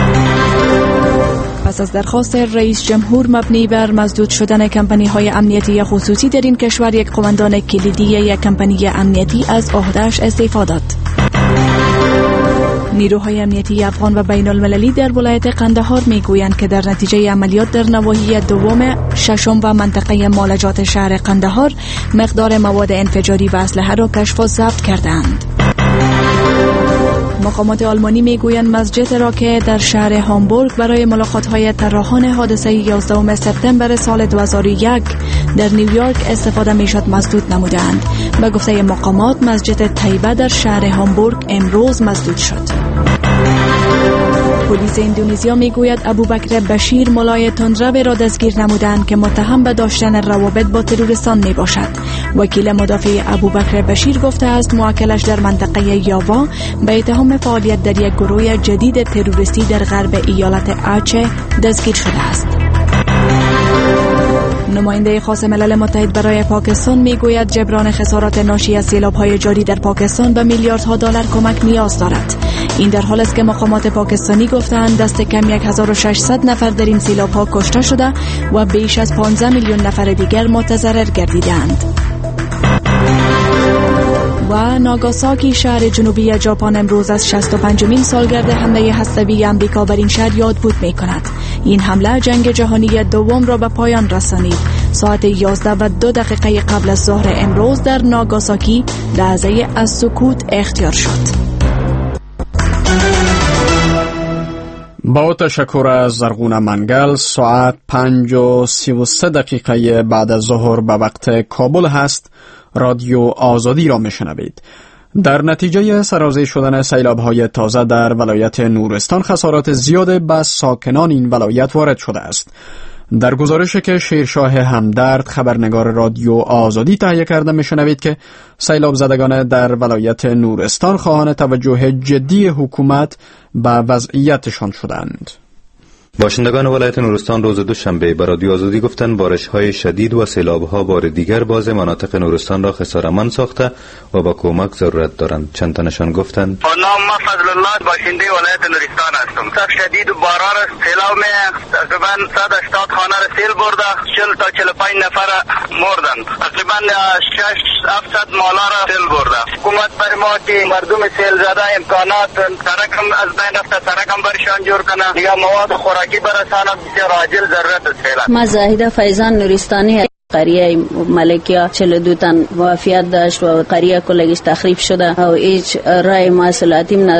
پس از درخواست رئیس جمهور مبنی بر مسدود شدن کمپانی‌های امنیتی خصوصی در این کشور، یک قماندان کلیدی یک کمپانی امنیتی از عهده‌اش استعفا داد. نیروهای امنیتی افغان و بین المللی در ولایت قندهار میگویند که در نتیجه عملیات در نواحی دوم، ششم و منطقه مالجات شهر قندهار مقدار مواد انفجاری و اسلحه را کشف و ضبط کردند. مقامات آلمانی میگویند مسجد را که در شهر هامبورگ برای ملاقات‌های طراحان حادثه 11 سپتامبر سال 2001 در نیویورک استفاده میشد مسدود نمودند. به گفته مقامات مسجد طیبه در شهر هامبورگ امروز مسدود شد. پلیس اندونزیا میگوید ابوبکر بشیر ملای تندرو را دستگیر نمودند که متهم به داشتن روابط با تروریستان می باشد. وکیل مدافع ابوبکر بشیر گفته است موکلش در منطقه یاوا به اتهام فعالیت در یک گروه جدید تروریستی در غرب ایالت آچه دستگیر شده است. نماینده خاص ملل متحد برای پاکستان میگوید جبران خسارات ناشی از سیلاب‌های جاری در پاکستان به میلیاردها دلار کمک نیاز دارد. این در حالی است که مقامات پاکستانی گفتند دست کم 1600 نفر در این سیلاب‌ها کشته شده و بیش از 15 میلیون نفر دیگر متضرر گردیدند. و ناگاساکی شهر جنوبی ژاپن امروز از 65مین سالگرد حمله هسته‌ای آمریکا بر این شهر یادبود می‌کند. این حمله جنگ جهانی دوم را به پایان رسانید. ساعت 11:02 قبل از ظهر امروز در ناگاساکی لحظه از سکوت اختیار شد. با تشکر از زرغون منگل، ساعت 5:33 بعد از ظهر به وقت کابل هست. رادیو آزادی را میشنوید. در نتیجه سرازیر شدن سیلاب‌های تازه در ولایت نورستان خسارات زیاد به ساکنان این ولایت وارد شده است. در گزارشی که شیرشاه همدرد خبرنگار رادیو آزادی تهیه کرده میشنوید که سیلاب زدگان در ولایت نورستان خواهان توجه جدی حکومت به وضعیتشان شدند. باشندگان ولایت نورستان روز دوشنبه به رادیو آزادی گفتند بارش‌های شدید و سیلاب‌ها بار دیگر باز مناطق نورستان را خساره‌مند ساخته و با کمک ضرورت دارند. چند تنشان گفتند نام ما فضل الله باشنده ولایت نورستان هستم. سخت شدید و باران سیلاب می تقریبا 180 خانه را سیل برده، 40 تا 45 نفر مردند. تقریبا 600 مالا را سیل برده. حکومت بر ما که مردم سیل زده امکانات سرکم از بین رفته، سرکم برشان جور کنه یا مواد خوراکی برسانه، بسیار عاجل ضرورت است. ما زاهده فیضان نورستانی قریه ملکیا 42 تن وفات داشت و قریه کلگیش تخریب شده و هیچ رای مسئولیتی نداره.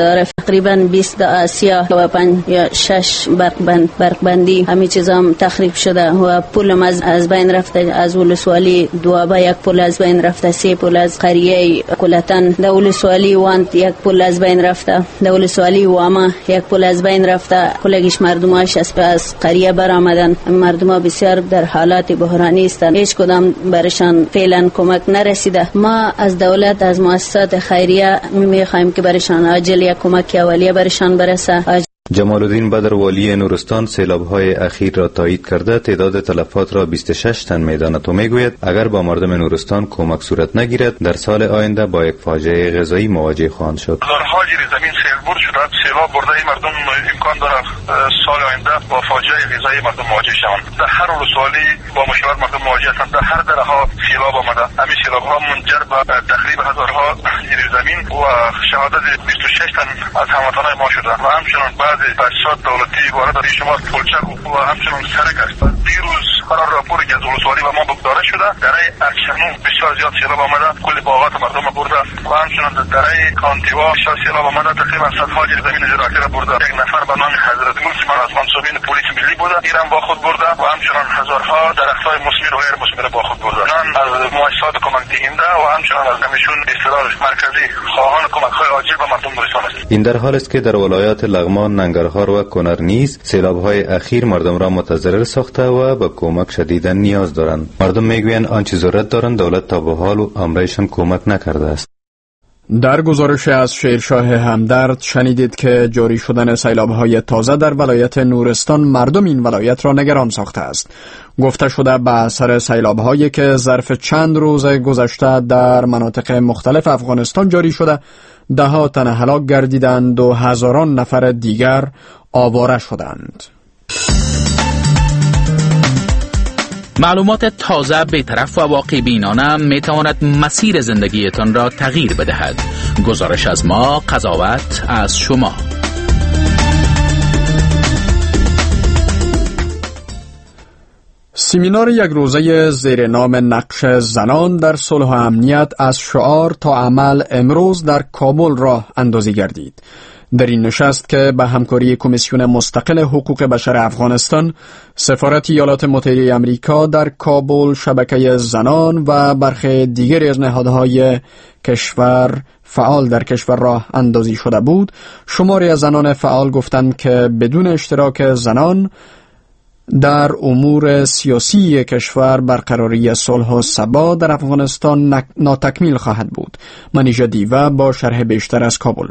تقریبا 20 سیاه و 5 یا 6 برقبندی همه چیز هم تخریب شده و پول از بین رفته. از ولسوالی دوابه یک پول از بین رفته، 3 پول از قریه کلتن، در ولسوالی واند یک پول از بین رفته، در ولسوالی واما یک پول از بین رفته. کلگیش مردماش از قریه برآمدن. مردم بسیار در حالات بحرانی هستند، هیچ کدام برشان فعلا کمک نرسیده. ما از دولت، از مؤسسات خیریه میخوایم که برشان عاجل یک کمک اولیه برشان برسه. جمال الدین بدر والی نورستان سیلاب‌های اخیر را تایید کرده تعداد تلفات را 26 تن می‌داند و میگوید اگر با مردم نورستان کمک صورت نگیرد در سال آینده با یک فاجعه غذایی مواجه خواهند شد. هزارها جری زمین سیلبرد شده، سیلاب برده مردم امکان دارد سال آینده با فاجعه غذایی مردم مواجه شوند. در هر ولسوالی با مشکلات مردم مواجه هستند. در هر درها سیلاب آمده. همین سیلاب‌ها منجر به تخریب هزارها جری زمین و شهادت 26 تن از هموطنان ما شده و همچنین بعضی تاسیسات دولتی وارد در شمال پلچک و همچنین سرک است. دیروز قرار راپور که از ولسوالی و ما بگذارش شده درای اکشنو بسیار زیاد سیلاب آمده، کل باغات مردم برده و همچنین درای کانتیوا بسیار سیلاب آمده، تقریبا صدها جری زمین زراعتی را برده. یک نفر به نام حضرت موسی از منصوبین پلیس ملی بوده، ایران با خود برده و همچنین هزارها درخت‌های مثمر و غیر مثمر با خود برده. از مؤسسات کمک دهنده و همچنین از کمیسیون اصلاح مرکزی خواهان کمک‌های عاجل به مردم نورستان است. این در حالی است که در ولایات لغمان، ننگرهار و کنر نیز سیلاب‌های اخیر مردم را متضرر ساخته و به کمک شدیداً نیاز دارند. مردم میگویند آنچه ضرورت دارند دولت تا به حال و امرایشان کمک نکرده است. در گزارش از شیرشاه همدرد شنیدید که جاری شدن سیلاب‌های تازه در ولایت نورستان مردم این ولایت را نگران ساخته است. گفته شده به اثر سیلاب‌هایی که ظرف چند روز گذشته در مناطق مختلف افغانستان جاری شده، ده‌ها تن هلاک گردیدند و هزاران نفر دیگر آواره شدند. معلومات تازه بی‌طرف و واقع بینانه می تواند مسیر زندگیتان را تغییر بدهد. گزارش از ما، قضاوت از شما. سمینار یک روزه زیر نام نقش زنان در صلح و امنیت از شعار تا عمل امروز در کابل راه اندازی گردید. در این نشست که به همکاری کمیسیون مستقل حقوق بشر افغانستان، سفارت ایالات متحده آمریکا در کابل، شبکه زنان و برخی دیگری از نهادهای کشور فعال در کشور راه اندازی شده بود، شماری از زنان فعال گفتند که بدون اشتراک زنان در امور سیاسی کشور برقراری صلح و ثبات در افغانستان ناتکمیل خواهد بود. منیژه دیوه با شرح بیشتر از کابل.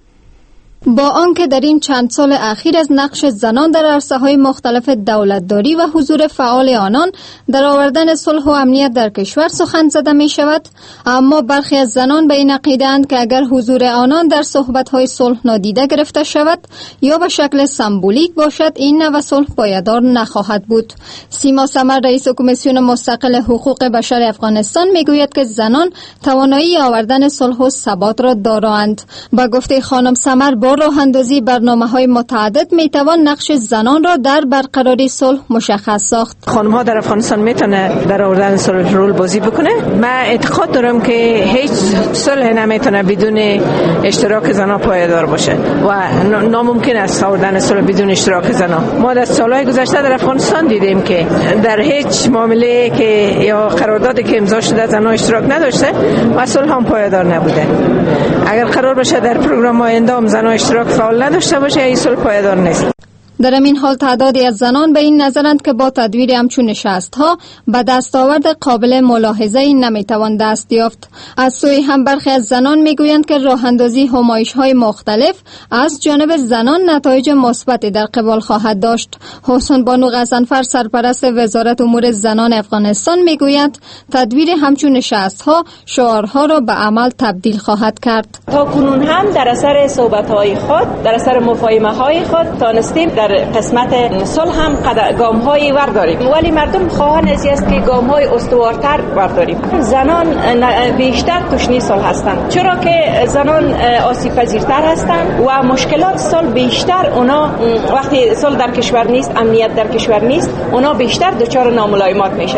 با آنکه در این چند سال اخیر از نقش زنان در عرصه‌های مختلف دولتداری و حضور فعال آنان در آوردن صلح و امنیت در کشور سخن زده می شود، اما برخی از زنان به این عقیده‌اند که اگر حضور آنان در صحبت‌های صلح نادیده گرفته شود یا به شکل سمبولیک باشد، این نوع صلح پایدار نخواهد بود. سیما سمر، رئیس کمیسیون مستقل حقوق بشر افغانستان، میگوید که زنان توانایی آوردن صلح و ثبات را دارند. با گفته خانم سمر، با راه اندازی برنامه‌های متعدد میتوان نقش زنان را در برقراری صلح مشخص ساخت. خانم‌ها در افغانستان میتونه در آوردن صلح رول بازی بکنه. من اعتقاد دارم که هیچ صلح نمیتونه بدون اشتراک زنان پایدار باشه و ناممکن است آوردن صلح بدون اشتراک زنان. ما در سالهای گذشته در افغانستان دیدیم که در هیچ معامله که یا قراردادی که امضا شده زنان اشتراک نداشته و صلح هم پایدار نبوده. اگر قرار باشه در پروگرام آینده زنان اشتراک فعال نداشته باشه، این صلح پایدار نیست. در این حال تعدادی از زنان به این نظرند که با تدویر همچون نشست‌ها به دستاورد قابل ملاحظه‌ای نمیتوان دست یافت. از سوی هم برخی از زنان میگویند که راه اندازی همایش‌های مختلف از جانب زنان نتایج مثبتی در قبال خواهد داشت. حسن بانو غضنفر، سرپرست وزارت امور زنان افغانستان، میگوید تدویر همچون نشست‌ها شعارها را به عمل تبدیل خواهد کرد. تا کنون هم در اثر صحبت‌های خود، در اثر مفاهمه‌های خود تانستیم در قسمت صلح هم گام‌هایی ورداریم، ولی مردم خواهان است که گام‌های استوارتر ورداریم. زنان بیشتر تشنه صلح هستند، چرا که زنان آسیب پذیرتر هستند و مشکلات صلح بیشتر اونا وقتی صلح در کشور نیست، امنیت در کشور نیست، اونا بیشتر دچار ناملایمات میشن.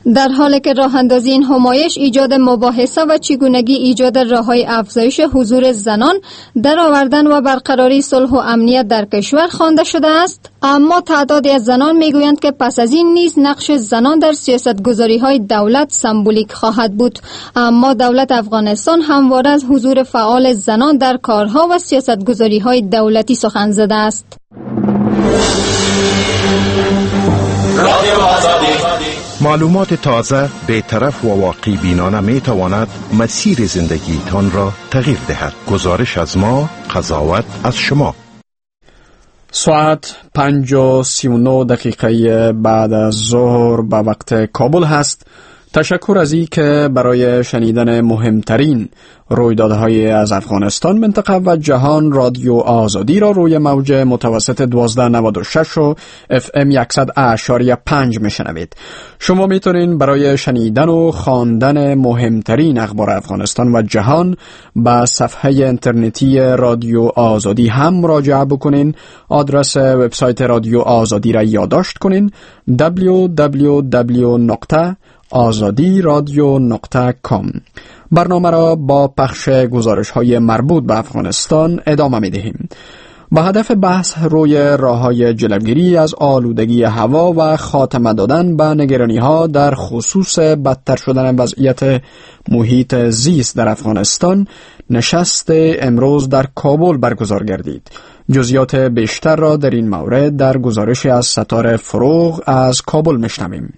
در حالی که راه اندازی این همایش ایجاد مباحثه و چگونگی ایجاد راه‌های افزایش حضور زنان در آوردن و برقراری صلح و امنیت در کشور خوانده شده است، اما تعدادی از زنان میگویند که پس از این نیز نقش زنان در سیاستگذاری‌های دولت سمبولیک خواهد بود. اما دولت افغانستان همواره از حضور فعال زنان در کارها و سیاستگذاری‌های دولتی سخن زده است. معلومات تازه، بی‌طرف و واقعی بینانه می تواند مسیر زندگی تان را تغییر دهد. گزارش از ما، قضاوت از شما. ساعت 5:39 بعد از ظهر به وقت کابل هست. تشکر از این که برای شنیدن مهمترین رویدادهای از افغانستان، منطقه و جهان رادیو آزادی را روی موج متوسط 1296 و FM 100.5 میشنوید. شما میتونین برای شنیدن و خواندن مهمترین اخبار افغانستان و جهان به صفحه اینترنتی رادیو آزادی هم مراجعه بکنین. آدرس وبسایت رادیو آزادی را یادداشت کنین: www.azadiradio.com. برنامه را با پخش گزارش‌های مربوط به افغانستان ادامه می‌دهیم. با هدف بحث روی راه‌های جلوگیری از آلودگی هوا و خاتمه دادن به نگرانی‌ها در خصوص بدتر شدن وضعیت محیط زیست در افغانستان، نشست امروز در کابل برگزار گردید. جزئیات بیشتر را در این مورد در گزارش از ستاره فروغ از کابل می‌شنویم.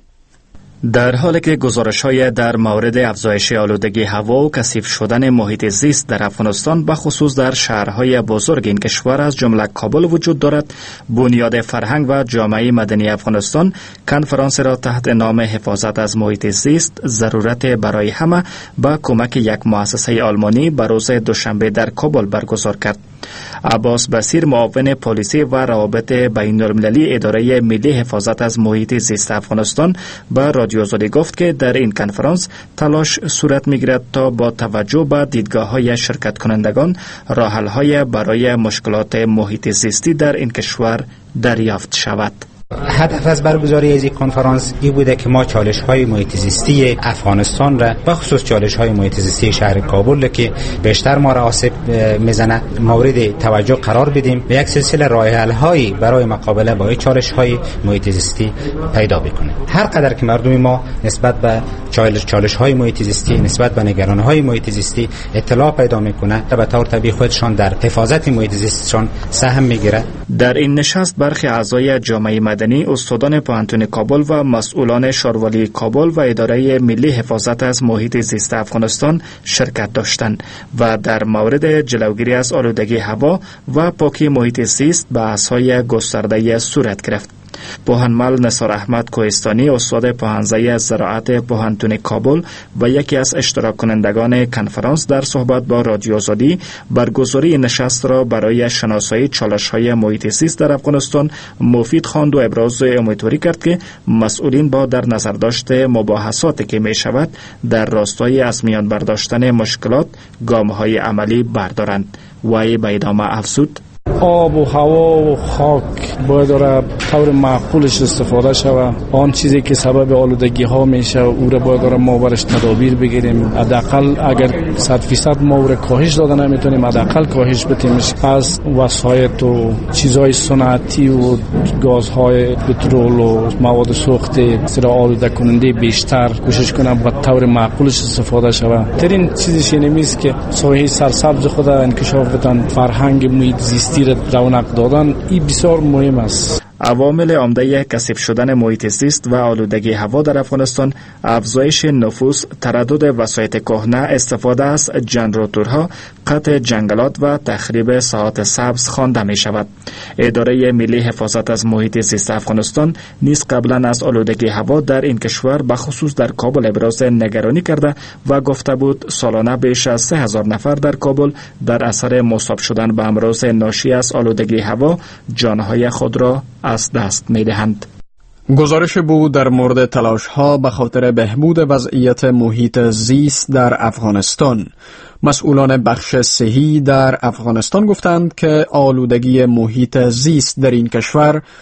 در حالی که گزارش‌های در مورد افزایش آلودگی هوا و کثیف شدن محیط زیست در افغانستان به خصوص در شهرهای بزرگ این کشور از جمله کابل وجود دارد، بنیاد فرهنگ و جامعه مدنی افغانستان کنفرانس را تحت نام حفاظت از محیط زیست ضرورت برای همه با کمک یک مؤسسه آلمانی به روز دوشنبه در کابل برگزار کرد. عباس بصیر، معاون پلیسی و روابط بین‌المللی اداره ملی حفاظت از محیط زیست افغانستان به رادیو آزادی گفت که در این کنفرانس تلاش صورت می‌گیرد تا با توجه به دیدگاه‌های شرکت کنندگان راه‌حل‌های برای مشکلات محیط زیستی در این کشور دریافت شود. هدف از برگزاری از این کنفرانس این بوده که ما چالش‌های محیط زیستی افغانستان را به خصوص چالش‌های محیط زیستی شهر کابل که بیشتر ما را آسیب میزنه مورد توجه قرار بدیم و یک سلسله راه حل‌هایی برای مقابله با این چالش‌های محیط زیستی پیدا بکنیم. هر قدر که مردم ما نسبت به چالش‌های محیط زیستی، نسبت به نگرانی‌های محیط زیستی اطلاع پیدا میکنه، به طور طبیعی خودشان در حفاظت محیط زیستشان سهم میگیره. در این نشست برخی اعضای جامعه مدنی، استادان پوهنتون کابل و مسئولان شاروالی کابل و اداره ملی حفاظت از محیط زیست افغانستان شرکت داشتند و در مورد جلوگیری از آلودگی هوا و پاکی محیط زیست بحث‌های گسترده صورت گرفت. پوهنمل نثار احمد کوهستانی، استاد پوهنځی زراعت پوهنتون کابل و یکی از اشتراک کنندگان کنفرانس در صحبت با رادیو آزادی برگزاری نشست را برای شناسایی چالش‌های محیط زیست در افغانستان مفید خواند و ابراز امیدواری کرد که مسئولین با در نظر داشته مباحثاتی که می شود در راستای از میان برداشتن مشکلات گام‌های عملی بردارند. وی به ادامه افزود: آب و هوا و خاک باید طور معقولش استفاده شود. آن چیزی که سبب آلودگی ها میشه او را باید ما برش تدابیر بگیریم. حداقل اگر 100% ما او را کاهش داده نمیتونیم، حداقل کاهش بدیمش. از وسایط و چیزهای صنعتی و گازهای پترول و مواد سوخته سر آلوده کننده بیشتر کوشش کنیم با طور معقولش استفاده شود. ترین چیزش اینه است که ساحه سرسبز خود انکشاف بدن، فرهنگ محیط زیستی رونق دادن، این بسیار مهم است. عوامل عمده کثیف شدن محیط زیست و آلودگی هوا در افغانستان افزایش نفوس، تردد وسایط کهنه، استفاده از جنراتورها، قطع جنگلات و تخریب ساحات سبز خوانده می شود. اداره ملی حفاظت از محیط زیست افغانستان نیز قبلا از آلودگی هوا در این کشور به خصوص در کابل ابراز نگرانی کرده و گفته بود سالانه بیش از 3000 نفر در کابل در اثر مصاب شدن به امراض ناشی از آلودگی هوا جانهای خود را از دست می دهند. گزارش بود در مورد تلاش‌ها به خاطر بهبود وضعیت محیط زیست در افغانستان. مسئولان بخش صحی در افغانستان گفتند که آلودگی محیط زیست در این کشور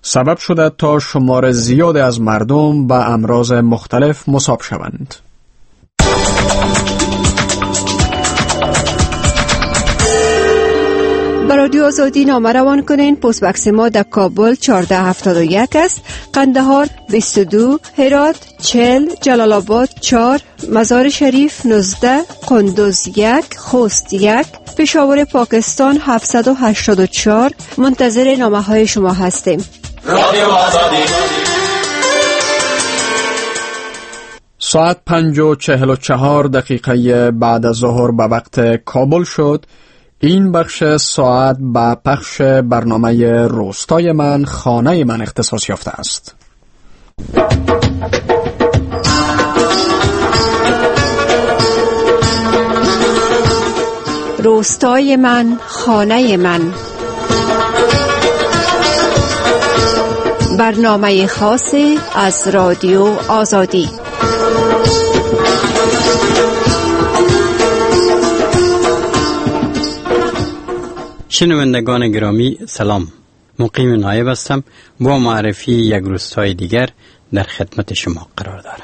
سبب شده تا شمار زیاد از مردم به امراض مختلف مصاب شوند. به رادیو آزادی نامه روان کنین. پست بکس ما در کابل 1471 است، قندهار 22، هرات 40، جلال آباد 4، مزار شریف 19، قندوز 1، خوست 1، پشاور پاکستان 784. منتظر نامه های شما هستیم. رادیو آزادی. ساعت 5:44 بعد از ظهر به وقت کابل شد. این بخش ساعت به پخش برنامه روستای من خانه من اختصاص یافته است. روستای من خانه من، برنامه خاصی از رادیو آزادی. شنوندگان گرامی سلام، مقیم نایب هستم. با معرفی یک روستای دیگر در خدمت شما قرار دارم.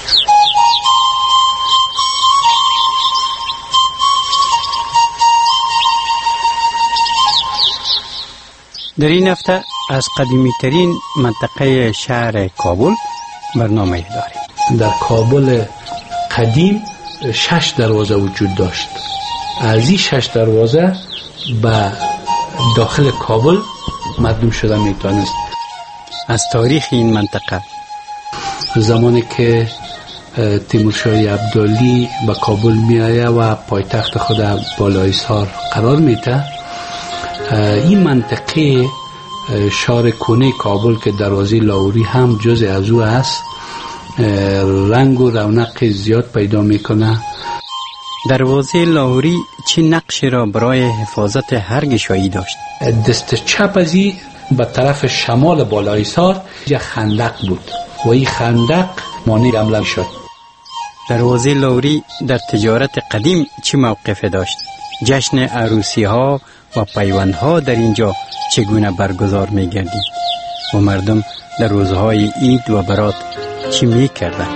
در این هفته از قدیمی ترین منطقه شهر کابل برنامه داریم. در کابل قدیم 6 دروازه وجود داشت. از این 6 دروازه به داخل کابل مردم شده میتونست. از تاریخ این منطقه، زمانی که تیمورشاه عبدالی به کابل میآید و پایتخت خود بالایسار قرار میده، این منطقه شهر کنه کابل که دروازه لاهوری هم جز از او است، رنگ و رونق زیاد پیدا میکنه. دروازه لاهوری چه نقشی را برای حفاظت هر گشایی داشت؟ دست چپ از این به طرف شمال بالایسار یک خندق بود و این خندق مانع حمله شد. دروازه لاهوری در تجارت قدیم چه موقفی داشت؟ جشن عروسی ها و پیوند ها در اینجا چگونه برگزار می گردید و مردم در روزهای عید و برات چی می کردن؟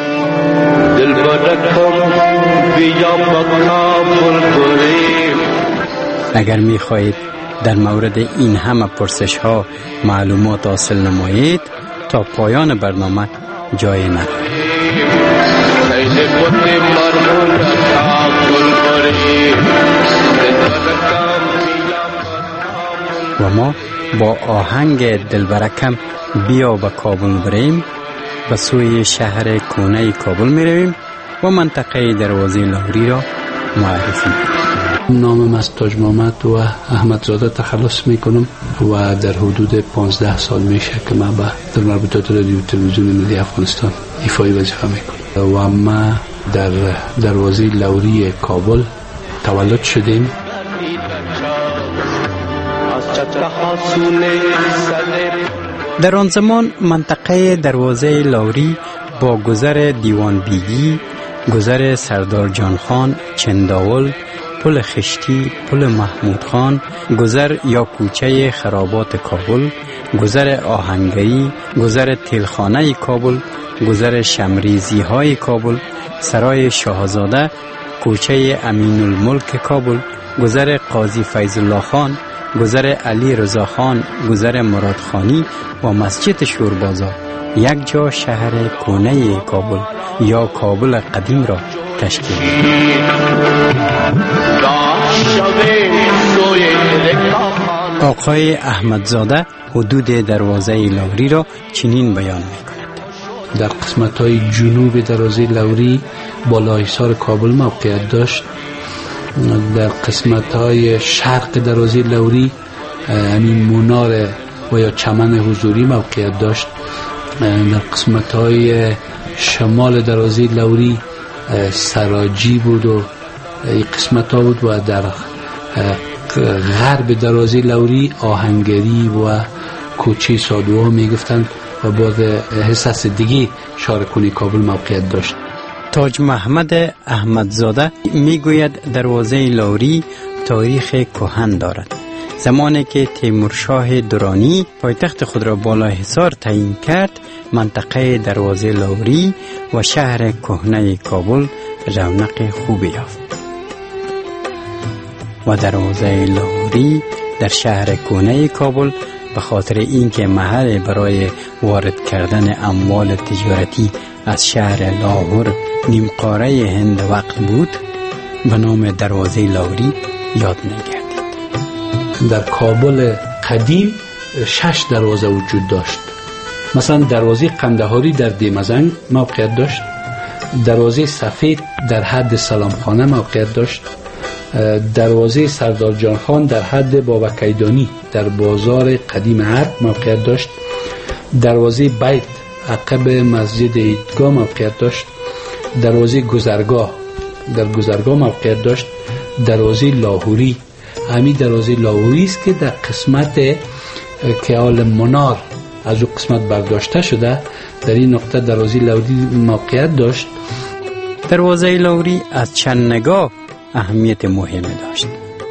اگر می خواهید در مورد این همه پرسش ها معلومات حاصل نمایید، تا پایان برنامه جای نروید. و ما با آهنگ دلبرکم بیا به کابل بریم به سوی شهر کونه کابل می رویم و منطقه دروازه لاهوری را معرفی. نامم از تاج محمد و احمدزاده تخلص می کنم و در حدود 15 سال میشه که من در مربوطات رادیو تلویزیون ملی افغانستان ایفای وظیفه می کنم و ما در دروازه لاهوری کابل تولد شدیم. در آن زمان منطقه دروازه لاهوری با گذر دیوان بیگی، گذر سردار جان خان، چنداول، پل خشتی، پل محمود خان، گذر یا کوچه خرابات کابل، گذر آهنگری، گذر تلخانه کابل، گذر شمریزی های کابل، سرای شاهزاده، کوچه امین الملک کابل، گذر قاضی فیض الله خان، گذر علی رضا خان، گذر مراد خانی و مسجد شوربازار یک جا شهر کونه کابل یا کابل قدیم را تشکیل آقای احمدزاده حدود دروازه لاهوری را چنین بیان می‌کند: در قسمت‌های جنوب دروازه لاهوری بالایسار کابل موقعیت داشت. در قسمت‌های شرق دروازه لاهوری همین منار و یا چمن حضوری موقعیت داشت. در قسمت‌های شمال دروازه لاهوری سراجی بود و این قسمت‌ها بود و در غرب دروازه لاهوری آهنگری و کوچه سادوها میگفتند و بعد حصص دیگه شارکونی کابل موقعیت داشت. تاج محمد احمدزاده میگوید دروازه لاهوری تاریخ کهن دارد، زمانی که تیمورشاه درانی پایتخت خود را بالای حصار تعیین کرد، منطقه دروازه لاوری و شهر کهنه کابل رونق خوبی یافت. و دروازه لاوری در شهر کهنه کابل به خاطر اینکه محل برای وارد کردن اموال تجارتی از شهر لاهور نیمقاره هند وقت بود، به نام دروازه لاوری یاد می‌گردید. در کابل قدیم 6 دروازه وجود داشت. مثلا دروازه قندهاری در دیمزنگ موقعیت داشت، دروازه سفید در حد سلامخانه موقعیت داشت، دروازه سردار جان خان در حد بابا کیدانی در بازار قدیم عرب موقعیت داشت، دروازه بیت عقب مسجد عیدگاه موقعیت داشت، دروازه گذرگاه در گذرگاه موقعیت داشت، دروازه لاهوری. همین دروازه لاهوری است که در قسمت که آل منار از او قسمت برداشته شده، در این نقطه دروازه لاهوری موقعیت داشت. دروازه لاهوری از چند نگاه اهمیت مهمی داشت.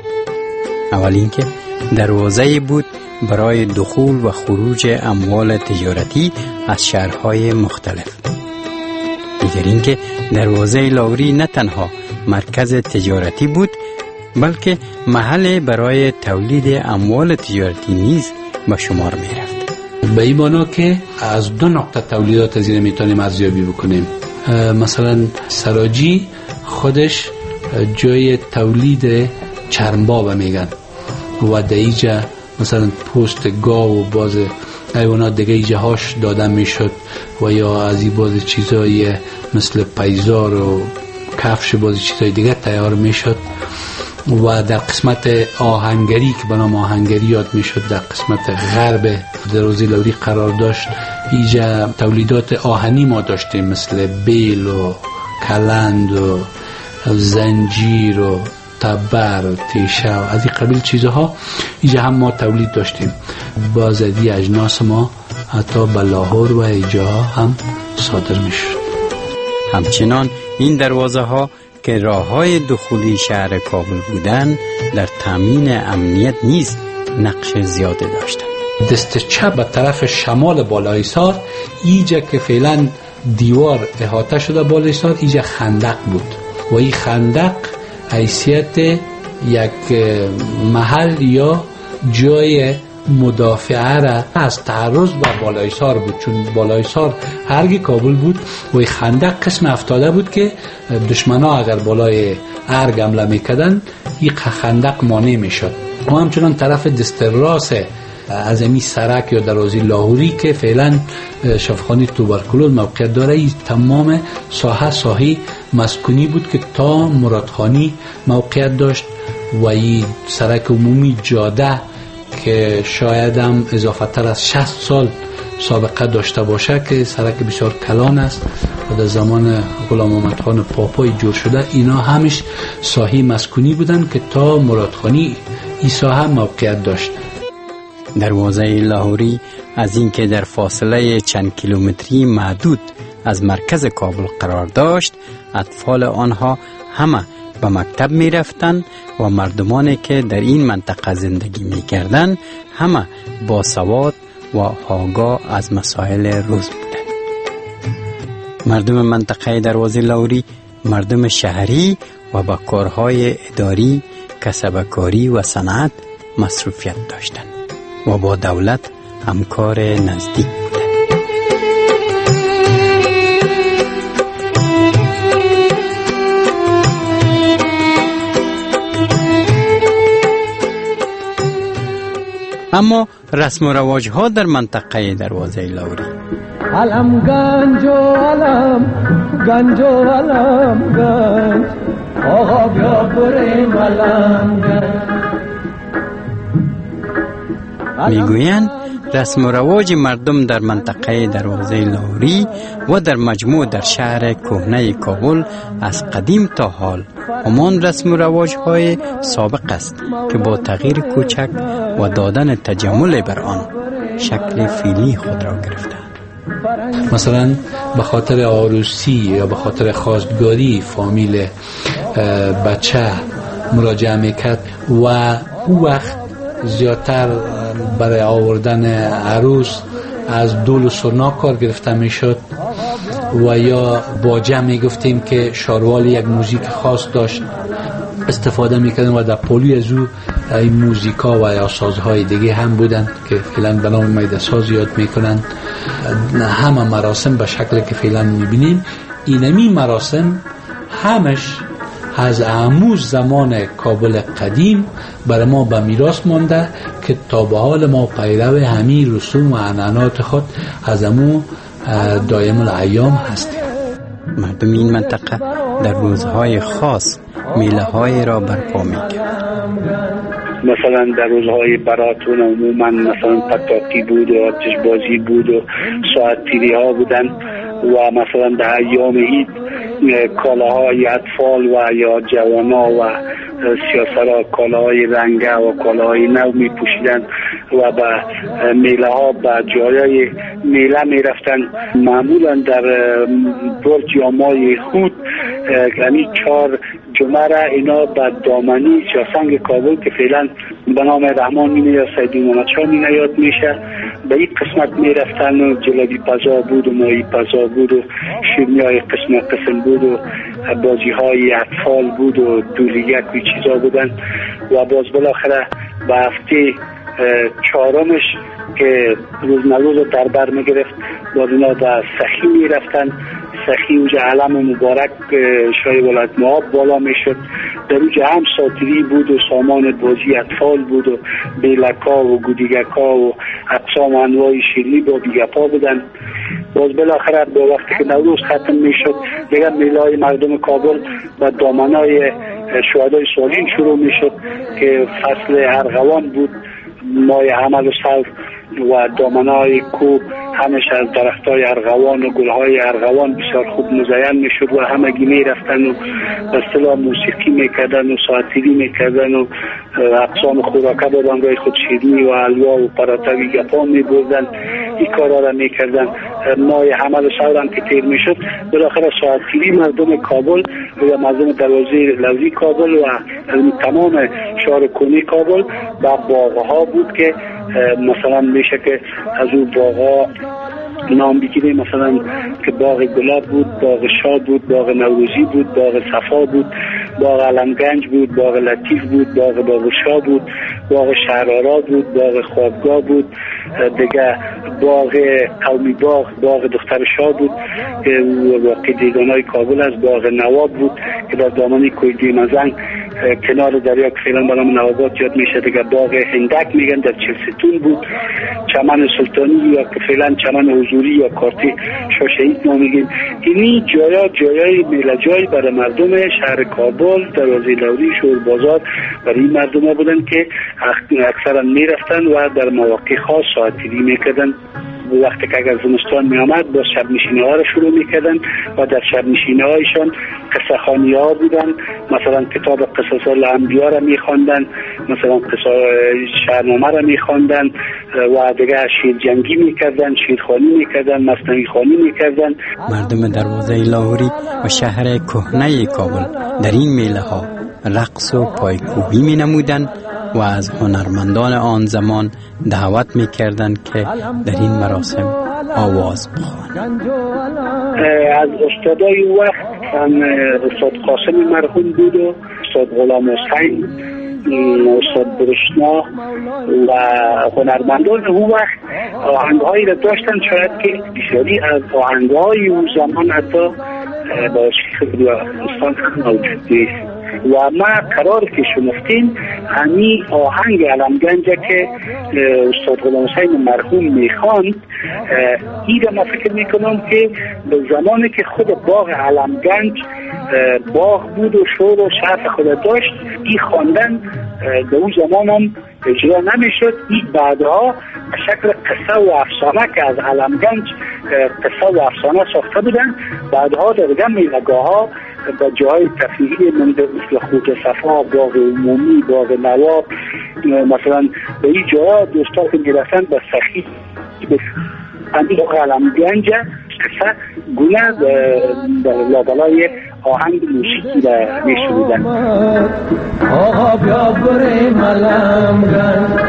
اول اینکه دروازه بود برای دخول و خروج اموال تجارتی از شهرهای مختلف. دیگر اینکه دروازه لاهوری نه تنها مرکز تجارتی بود، بلکه محل برای تولید اموال تجارتی نیز به شمار می رفت. به این معنا که از 2 نقطه تولیدات از این میتونیم ارزیابی بکنیم. مثلا سراجی خودش جای تولید چرمباب میگن و در اینجا مثلا پوست گاو و باز حیوانات دیگه اینجا هاش داده میشد و یا از این باز چیزای مثل پیزار و کفش باز چیزای دیگه تیار میشد. و در قسمت آهنگری که به نام آهنگری یاد میشد در قسمت غرب دروازه لاهوری قرار داشت. اینجا تولیدات آهنی ما داشتیم مثل بیل و کلند و زنجیر و تبر و تیشه و از این قبیل چیزها اینجا هم ما تولید داشتیم. باز دی اجناس ما حتی به لاهور و اینجا هم صادر میشد. همچنان این دروازه ها که راه های دخولی شهر کابل بودند در تامین امنیت نیز نقش زیاده داشتند. دست چپ به طرف شمال بالایسار اینجا که فعلا دیوار احاطه شده بالایسار اینجا خندق بود و این خندق حیثیت یک محل یا جای مدافعه را از تعرض بر بالایسار بود، چون بالایسار ارگ کابل بود و این خندق قسم افتاده بود که دشمنا اگر بالای ارگ حمله میکردن این خندق مانع میشد. و همچنان طرف دست راست از امی سرک یا دروازه لاهوری که فعلا شفاخانه توبرکلوز موقعیت داره، این تمام ساحه مسکونی بود که تا مرادخانی موقعیت داشت و این سرک عمومی جاده که شاید هم اضافه تر از 60 سال سابقه داشته باشه که سرک بسیار کلان است و در زمان غلام محمد خان پاپای جور شده. اینا همش ساحه مسکونی بودن که تا مرادخانی این ساحه موقعیت داشت. دروازه لاهوری از اینکه در فاصله چند کیلومتری محدود از مرکز کابل قرار داشت، اطفال آنها همه به مکتب می رفتن و مردمانی که در این منطقه زندگی می کردن همه با سواد و آگاه از مسائل روز بودند. مردم منطقه دروازه لاهوری مردم شهری و با کارهای اداری، کسبکاری و صنعت مصروفیت داشتند و با دولت همکار نزدیک بودند. اما رسم و رواج ها در منطقه دروازه لاهوری علم گنج و علم گنج و علم گنج آقا بیا بریم علم گنج. میگویند رسم و رواج مردم در منطقه دروازه لاهوری و در مجموع در شهر کهنه کابل از قدیم تا حال همان رسم و رواج های سابق است که با تغییر کوچک و دادن تجمل بر آن شکل فعلی خود را گرفته. مثلا به خاطر عروسی یا به خاطر خواستگاری فامیل بچه مراجعه میکرد و او وقت زیادتر برای آوردن عروس از دول و سرنا کار گرفته میشد و یا باجه میگفتیم که شاروال یک موزیک خاص داشت استفاده میکردن و در پولی از او این موزیکا و یا سازهای دیگه هم بودن که فعلا به نام میده ساز یاد میکنن. همه مراسم به شکلی که فعلا میبینیم اینمی مراسم همش از اموز زمان کابل قدیم برای ما به میراث مانده که تا به حال ما پیرو همین رسوم و عنعنات خود از امو دائم الایام هستیم. مردم این منطقه در روزهای خاص میله های را برپا میکرد. مثلا در روزهای براتون عموما مثلا پتاکی بود و آتش بازی بود و ساعت تیری ها بودن و مثلا در ایام عید کالاهای اطفال و یا جوانا و سیاسرها کالاهای رنگه و کالاهای نو می پوشیدن و به میله ها به جایای میله می رفتن. معمولا در برج یا مای خود یعنی 4 جمعه را اینا به دامنی چاسنگ کابل که فعلا به نام رحمان می یا سیدی محمد شاه می یاد میشه به این قسمت می رفتن و جلبی پزا بود و مایی پزا بود و شیرنی های قسم بود و بازی های اطفال بود و دولیک و چیزا بودن و باز بالاخره به هفته 4مش که روز در بر می گرفت باز اینا به سخی می رفتن. سخی اونجا علم مبارک شای ولایت مواب بالا می شد. در اونجا هم ساتری بود و سامان بازی اطفال بود و بیلکا و گودیگکا و اقسام انواع شیرنی با بیگپا بودن. باز بالاخره به وقتی که نوروز ختم می شد دیگر میلای مردم کابل و دامنای شهدای سالین شروع می شد که فصل ارغوان بود. مای حمل و سر و دامنای کو همش از درختای ارغوان و گلهای ارغوان بسیار خوب مزین می شد و همگی می رفتن و به اصطلاح موسیقی می کردن و ساعتیری می کردن و اقسام خوراکه دادن برای خود شیرنی و حلوا و پراتوی گپا می بردن. این کارا را می کردن. مای حمل و سر هم که تیر می شد بالاخره ساعتیری مردم کابل و مردم دروازه لوزی کابل و تمام شهر کنی کابل و باغها بود که مثلا میشه که از اون باغا نام بگیریم مثلا که باغ گلاب بود، باغ شاه بود، باغ نوروزی بود، باغ صفا بود، باغ علمگنج بود، باغ لطیف بود، باغ شاه بود، باغ شهرارا بود، باغ خوابگاه بود، دیگه باغ قومی باغ دختر شاه بود که واقع دیگانای کابل از باغ نواب بود که در دامنی کویدی مزنگ کنار دریا که فعلا به نام نوابات یاد میشه. دیگه باغ هندک میگن در چلستون بود. چمن سلطانی یا که فعلا چمن حضوری یا کارتی شاهشهید نامیگیم. اینی جایای میله‌جای برای مردم شهر کابل دروازه لوری شور بازار برای این مردم ها بودن که اکثرا میرفتن و در مواقع خاص ساعتیری میکردن. وقتی که اگر زمستان می آمد با شب نشینی ها را شروع می کردن و در شب نشینی هایشان قصه خوانی ها بودن. مثلا کتاب قصص الانبیا را می خواندن، مثلا شهرنامه را می خواندن و دیگه شیر جنگی می کردن، شیرخوانی می کردن، مثنوی خوانی می کردن. مردم دروازه لاهوری و شهر کهنه کابل در این میله ها رقص و پایکوبی می نمودن و از هنرمندان آن زمان دعوت می‌کردند که در این مراسم آواز بخوانند. از استادای وقت استاد قاسم مرحوم بود و استاد غلام حسین، استاد برشنا و هنرمندان اون وقت آهنگ‌هایی را داشتن شاید که بسیاری از آهنگ‌های اون زمان حتی با شیخ بلوچستان موجود نیست. و ما قرار که شنفتیم همین آهنگ علمگنجه که استاد غلام حسین مرحوم میخواند. این را ما فکر میکنم که به زمانی که خود باغ علمگنج باغ بود و شور و شرف خود داشت، این خواندن به اون زمان هم اجرا نمیشد. این بعدها به شکل قصه و افسانه که از علمگنج قصه و افسانه ساخته بودن، بعدها در دیگه میله‌گاه ها با جای تفریحی مثل خود صفا، باغ عمومی، باغ نواب، مثلا به این جاها دوستان که میرسن به سخی همین باغ علمگنج قصه گونه لابلای آهنگ موسیقی را می‌شنیدند. آقا بیا بریم ملمگنج،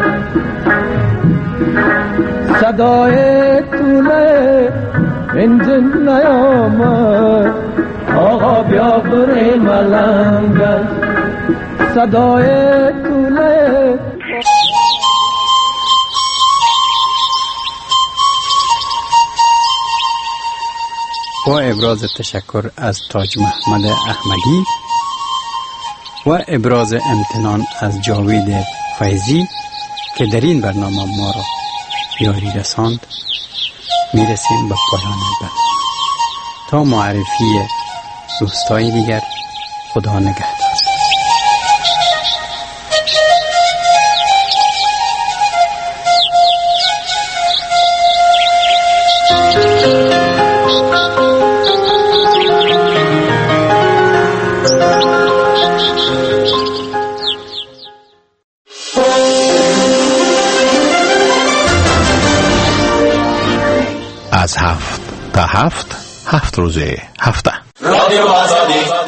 صدای طوله انجن نیامد. آقا بیا بریم ملمگنج، صدای طوله. با ابراز تشکر از تاج محمد احمدی و ابراز امتنان از جاوید فیضی که در این برنامه ما را یاری رساند، میرسیم به پایان برنامه. تا معرفی دوستای دیگر، خدا نگهدار. از 7 تا 7 روزه هفته. رادیو آزادی